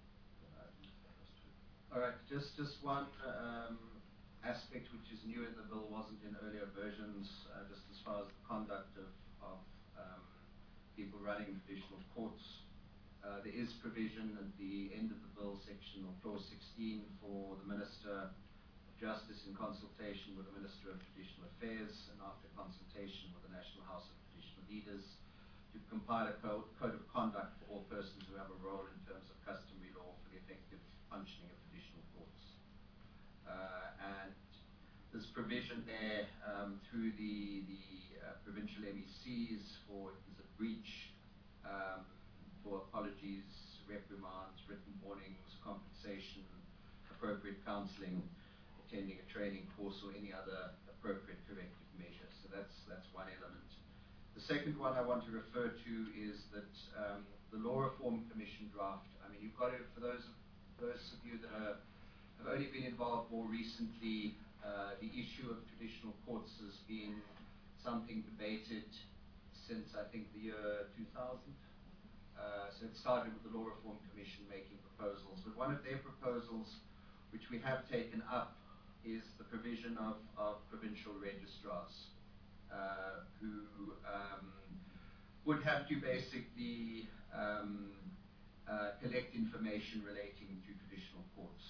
All right, just one aspect which is new in the bill, wasn't in earlier versions, just as far as the conduct of people running traditional courts. There is provision at the end of the bill, section or clause 16, for the Minister of Justice in consultation with the Minister of Traditional Affairs and after consultation with the National House of Traditional Leaders to compile a code of conduct for all persons who have a role in terms of customary law for the effective functioning of traditional courts. And there's provision there through the provincial MECs for if there's a breach, for apologies, reprimands, written warnings, compensation, appropriate counselling, attending a training course or any other appropriate corrective measure. So that's one element. The second one I want to refer to is that the Law Reform Commission draft, I mean, you've got to, for those of you that have only been involved more recently, the issue of traditional courts has been something debated since, I think, the year 2000. So it started with the Law Reform Commission making proposals. But one of their proposals, which we have taken up, is the provision of provincial registrars who would have to basically collect information relating to traditional courts,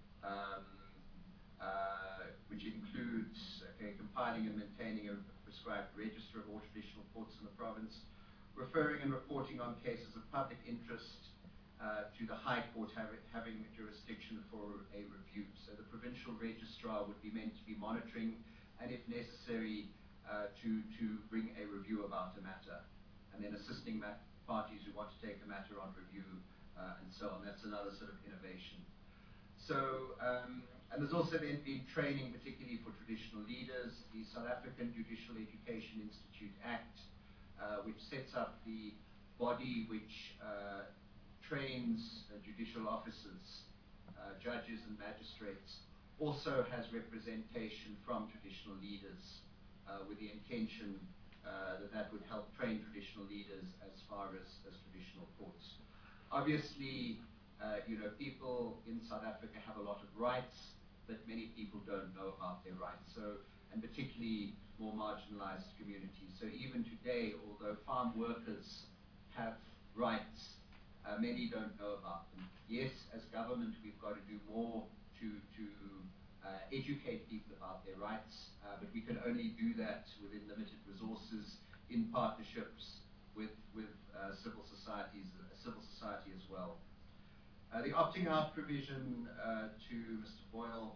which includes compiling and maintaining a prescribed register of all traditional courts in the province, referring and reporting on cases of public interest to the High Court having jurisdiction for a review. So the provincial registrar would be meant to be monitoring and, if necessary, to bring a review about a matter, and then assisting parties who want to take a matter on review and so on. That's another sort of innovation. So, and there's also then been training, particularly for traditional leaders. The South African Judicial Education Institute Act, which sets up the body which trains judicial officers, judges and magistrates, also has representation from traditional leaders with the intention that would help train traditional leaders as far as traditional courts. Obviously, people in South Africa have a lot of rights, but many people don't know about their rights. So, and particularly more marginalized communities. So even today, although farm workers have rights, many don't know about them. Yes, as government, we've got to do more to educate people about their rights, but we can only do that within limited resources, in partnerships with civil society as well. The opting out provision to Mr. Boyle,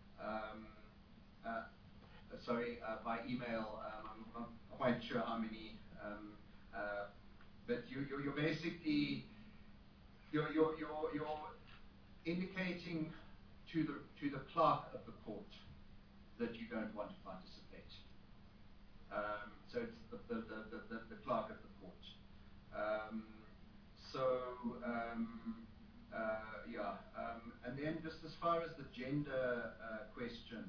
by email, I'm not quite sure how many, but you're basically you're indicating to the clerk of the court that you don't want to participate. So it's the clerk of the court. And then just as far as the gender question,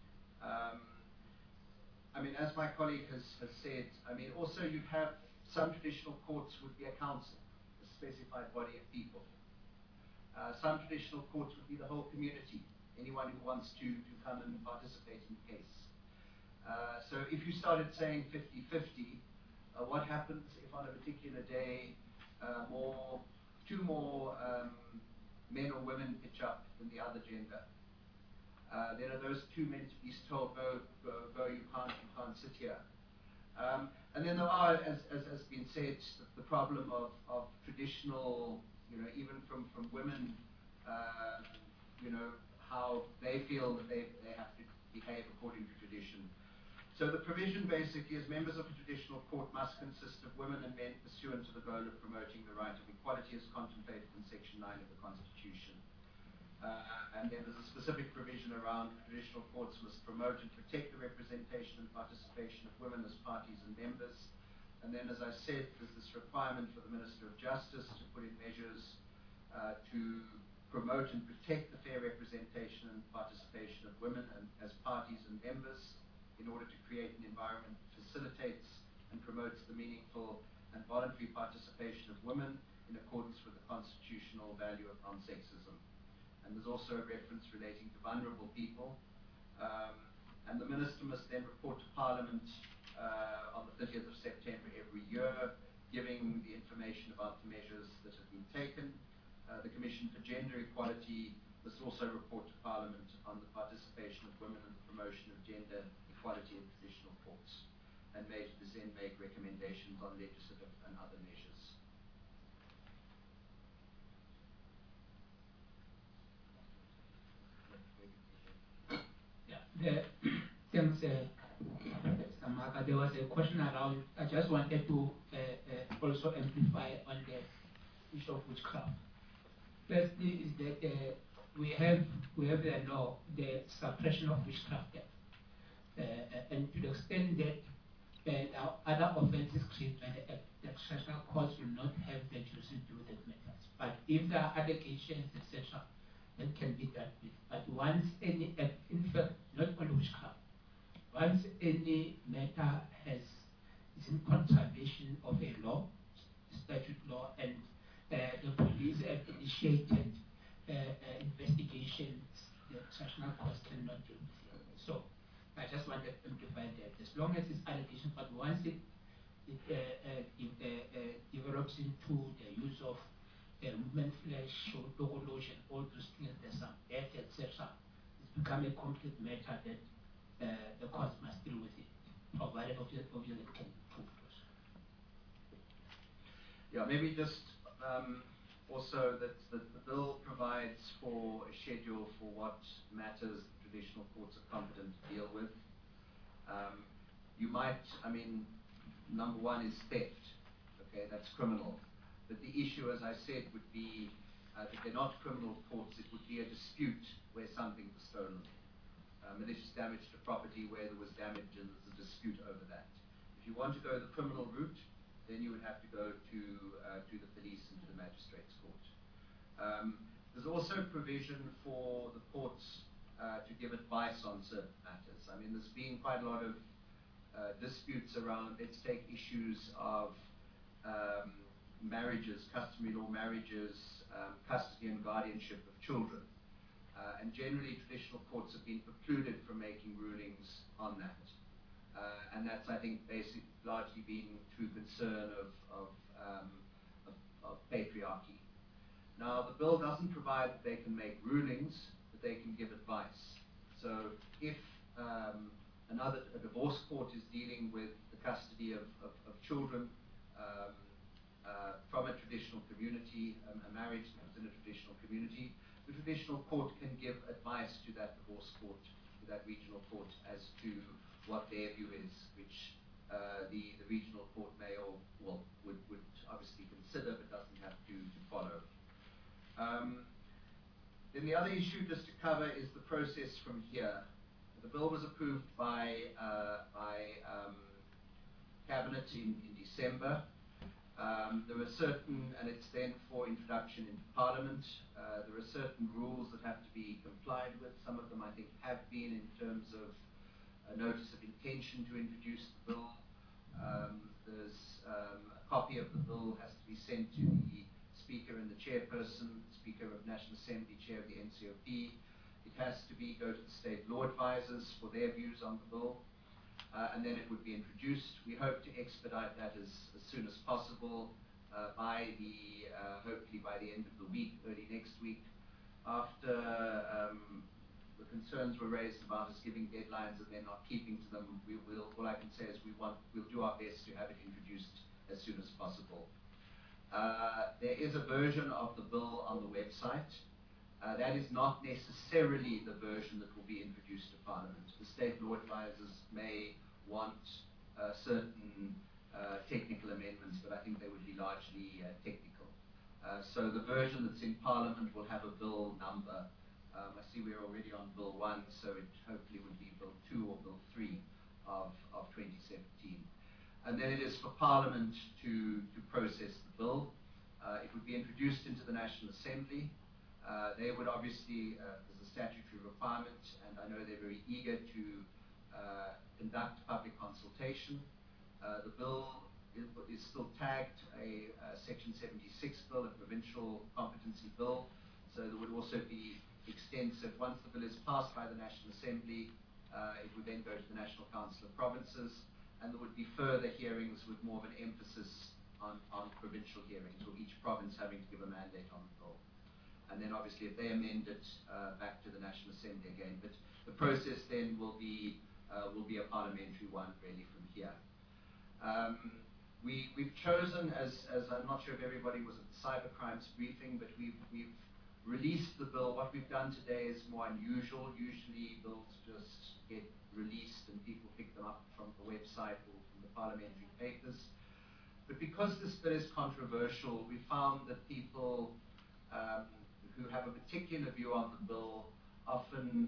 I mean, as my colleague has said, I mean, also you have some traditional courts would be a council, a specified body of people. Some traditional courts would be the whole community, anyone who wants to come and participate in the case. So if you started saying 50-50, what happens if on a particular day two more men or women pitch up than the other gender? Then are those two meant to be told, go, you can't sit here? And then there are, as has been said, the problem of traditional, even from women, how they feel that they have to behave according to tradition. So the provision basically is members of a traditional court must consist of women and men pursuant to the goal of promoting the right of equality as contemplated in Section 9 of the Constitution. And then there's a specific provision around traditional courts must promote and protect the representation and participation of women as parties and members. And then, as I said, there's this requirement for the Minister of Justice to put in measures to promote and protect the fair representation and participation of women as parties and members in order to create an environment that facilitates and promotes the meaningful and voluntary participation of women in accordance with the constitutional value of non-sexism. And there's also a reference relating to vulnerable people. And the Minister must then report to Parliament on the 30th of September every year, giving the information about the measures that have been taken. The Commission for Gender Equality must also report to Parliament on the participation of women and the promotion of gender equality in traditional courts, and may to this end make recommendations on legislative and other measures. Thanks, Samaka. There was a question around, I just wanted to also amplify on the issue of witchcraft. Firstly is that we have the law, the suppression of witchcraft Act. And to the extent that other offences created by the Act, the traditional courts will not have the jurisdiction to do that matters. But if there are allegations, etc., that can be dealt with. But once any act, in fact, not only witchcraft, once any matter is in contravention of a law, statute law, and the police have initiated investigations, the traditional courts cannot do it. So I just wanted to amplify that. As long as it's allegation, but once it develops into the use of human flesh or logo lotion, all those things, there's some death, etc. It's become a complete matter that the courts must deal with it, provided obviously it can be proved also. Yeah, maybe just also that the bill provides for a schedule for what matters the traditional courts are competent to deal with. You might, number one is theft. Okay, that's criminal. But the issue, as I said, would be that they're not criminal courts. It would be a dispute where something was stolen. Malicious damage to property where there was damage and there's a dispute over that. If you want to go the criminal route, then you would have to go to the police and to the magistrate's court. There's also provision for the courts to give advice on certain matters. There's been quite a lot of disputes around, let's take issues of marriages, customary law marriages, custody and guardianship of children. And generally traditional courts have been precluded from making rulings on that. And that's, I think, largely been through concern of patriarchy. Now, the bill doesn't provide that they can make rulings, but they can give advice. So if a divorce court is dealing with the custody of children from a traditional community, a marriage that was in a traditional community, the traditional court can give advice to that divorce court, to that regional court, as to what their view is, which the regional court may or would obviously consider, but doesn't have to follow. Then the other issue just to cover is the process from here. The bill was approved by Cabinet in December. There were certain, and it's then for introduction into Parliament, there are certain rules that have to be complied with. Some of them I think have been in terms of a notice of intention to introduce the bill. There's a copy of the bill has to be sent to the Speaker and the Chairperson, Speaker of National Assembly, Chair of the NCOP. It has to go to the state law advisors for their views on the bill, and then it would be introduced. We hope to expedite that as soon as possible, hopefully by the end of the week, early next week. After the concerns were raised about us giving deadlines and then not keeping to them, all I can say is we'll do our best to have it introduced as soon as possible. There is a version of the bill on the website. That is not necessarily the version that will be introduced to Parliament. The state law advisors may want certain technical amendments, but I think they would be largely technical. So the version that's in Parliament will have a bill number. I see we're already on Bill 1, so it hopefully would be Bill 2 or Bill 3 of 2017. And then it is for Parliament to process the bill. It would be introduced into the National Assembly. They would obviously, there's a statutory requirement, and I know they're very eager to conduct public consultation. The bill is still tagged a Section 76 bill, a provincial competency bill, so there would also be extensive, once the bill is passed by the National Assembly, it would then go to the National Council of Provinces, and there would be further hearings with more of an emphasis on provincial hearings, or each province having to give a mandate on the bill. And then obviously if they amend it, back to the National Assembly again. But the process then will be a parliamentary one really from here. We've chosen, as I'm not sure if everybody was at the cybercrimes briefing, but we've released the bill. What we've done today is more unusual. Usually bills just get released and people pick them up from the website or from the parliamentary papers. But because this bill is controversial, we found that people who have a particular view on the bill often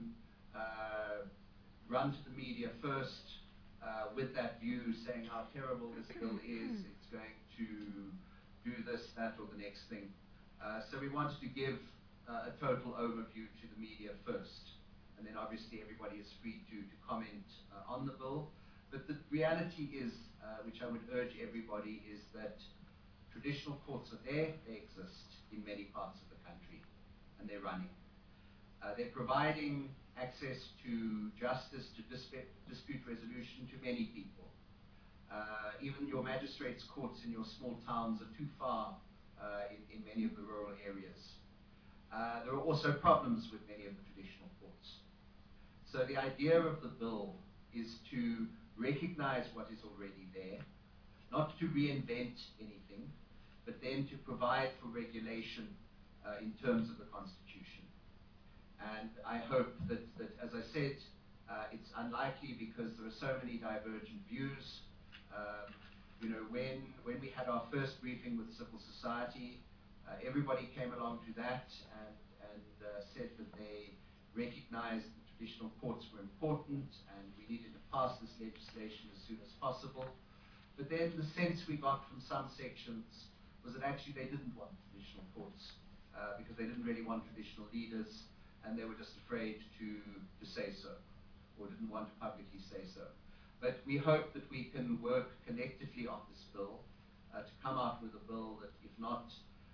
run to the media first with that view, saying how terrible this bill is, it's going to do this, that, or the next thing. So we wanted to give a total overview to the media first, and then obviously everybody is free to comment on the bill. But the reality is, which I would urge everybody, is that traditional courts are there, they exist in many parts of the country, and they're running. They're providing access to justice, to dispute resolution to many people. Even your magistrates' courts in your small towns are too far in many of the rural areas. There are also problems with many of the traditional courts. So the idea of the bill is to recognize what is already there, not to reinvent anything, but then to provide for regulation in terms of the Constitution. And I hope that as I said, it's unlikely because there are so many divergent views. You know, when we had our first briefing with civil society, everybody came along to that and said that they recognized the traditional courts were important and we needed to pass this legislation as soon as possible. But then the sense we got from some sections was that actually they didn't want traditional courts because they didn't really want traditional leaders, and they were just afraid to say so, or didn't want to publicly say so. But we hope that we can work collectively on this bill to come out with a bill that, if not,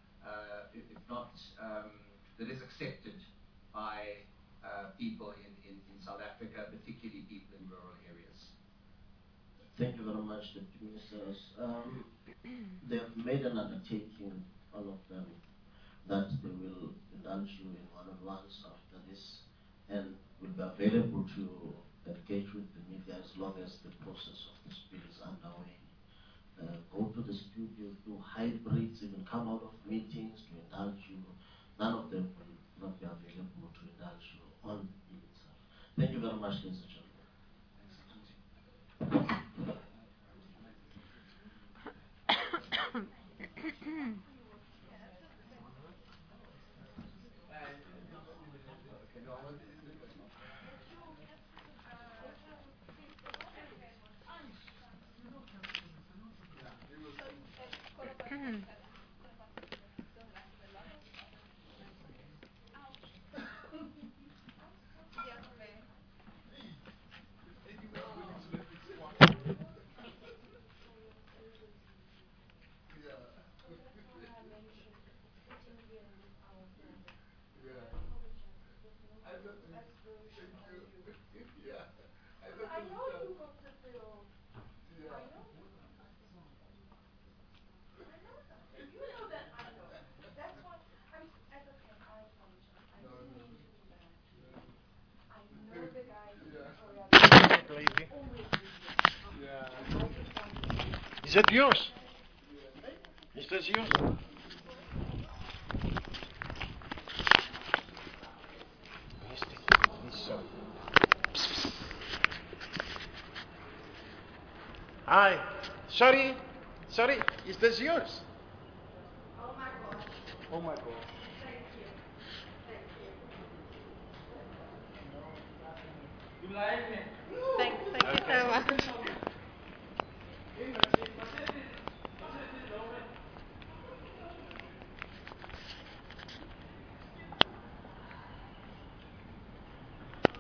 that is accepted by people in South Africa, particularly people in rural areas. Thank you very much, Deputy Ministers. They have made an undertaking, all of them, that they will indulge you in one-on-ones after this and will be available to engage with the media as long as the process of this bill is underway. Go to the studio, do hybrids, even come out of meetings to indulge you. None of them will not be available to indulge you on the bill itself. Thank you very much, ladies and gentlemen. lady. Is that yours? Is that yours? Hi. Sorry. Sorry. Is this yours? Oh my gosh. Oh my God. Thank you. Thank you. You like it? Thank you so much.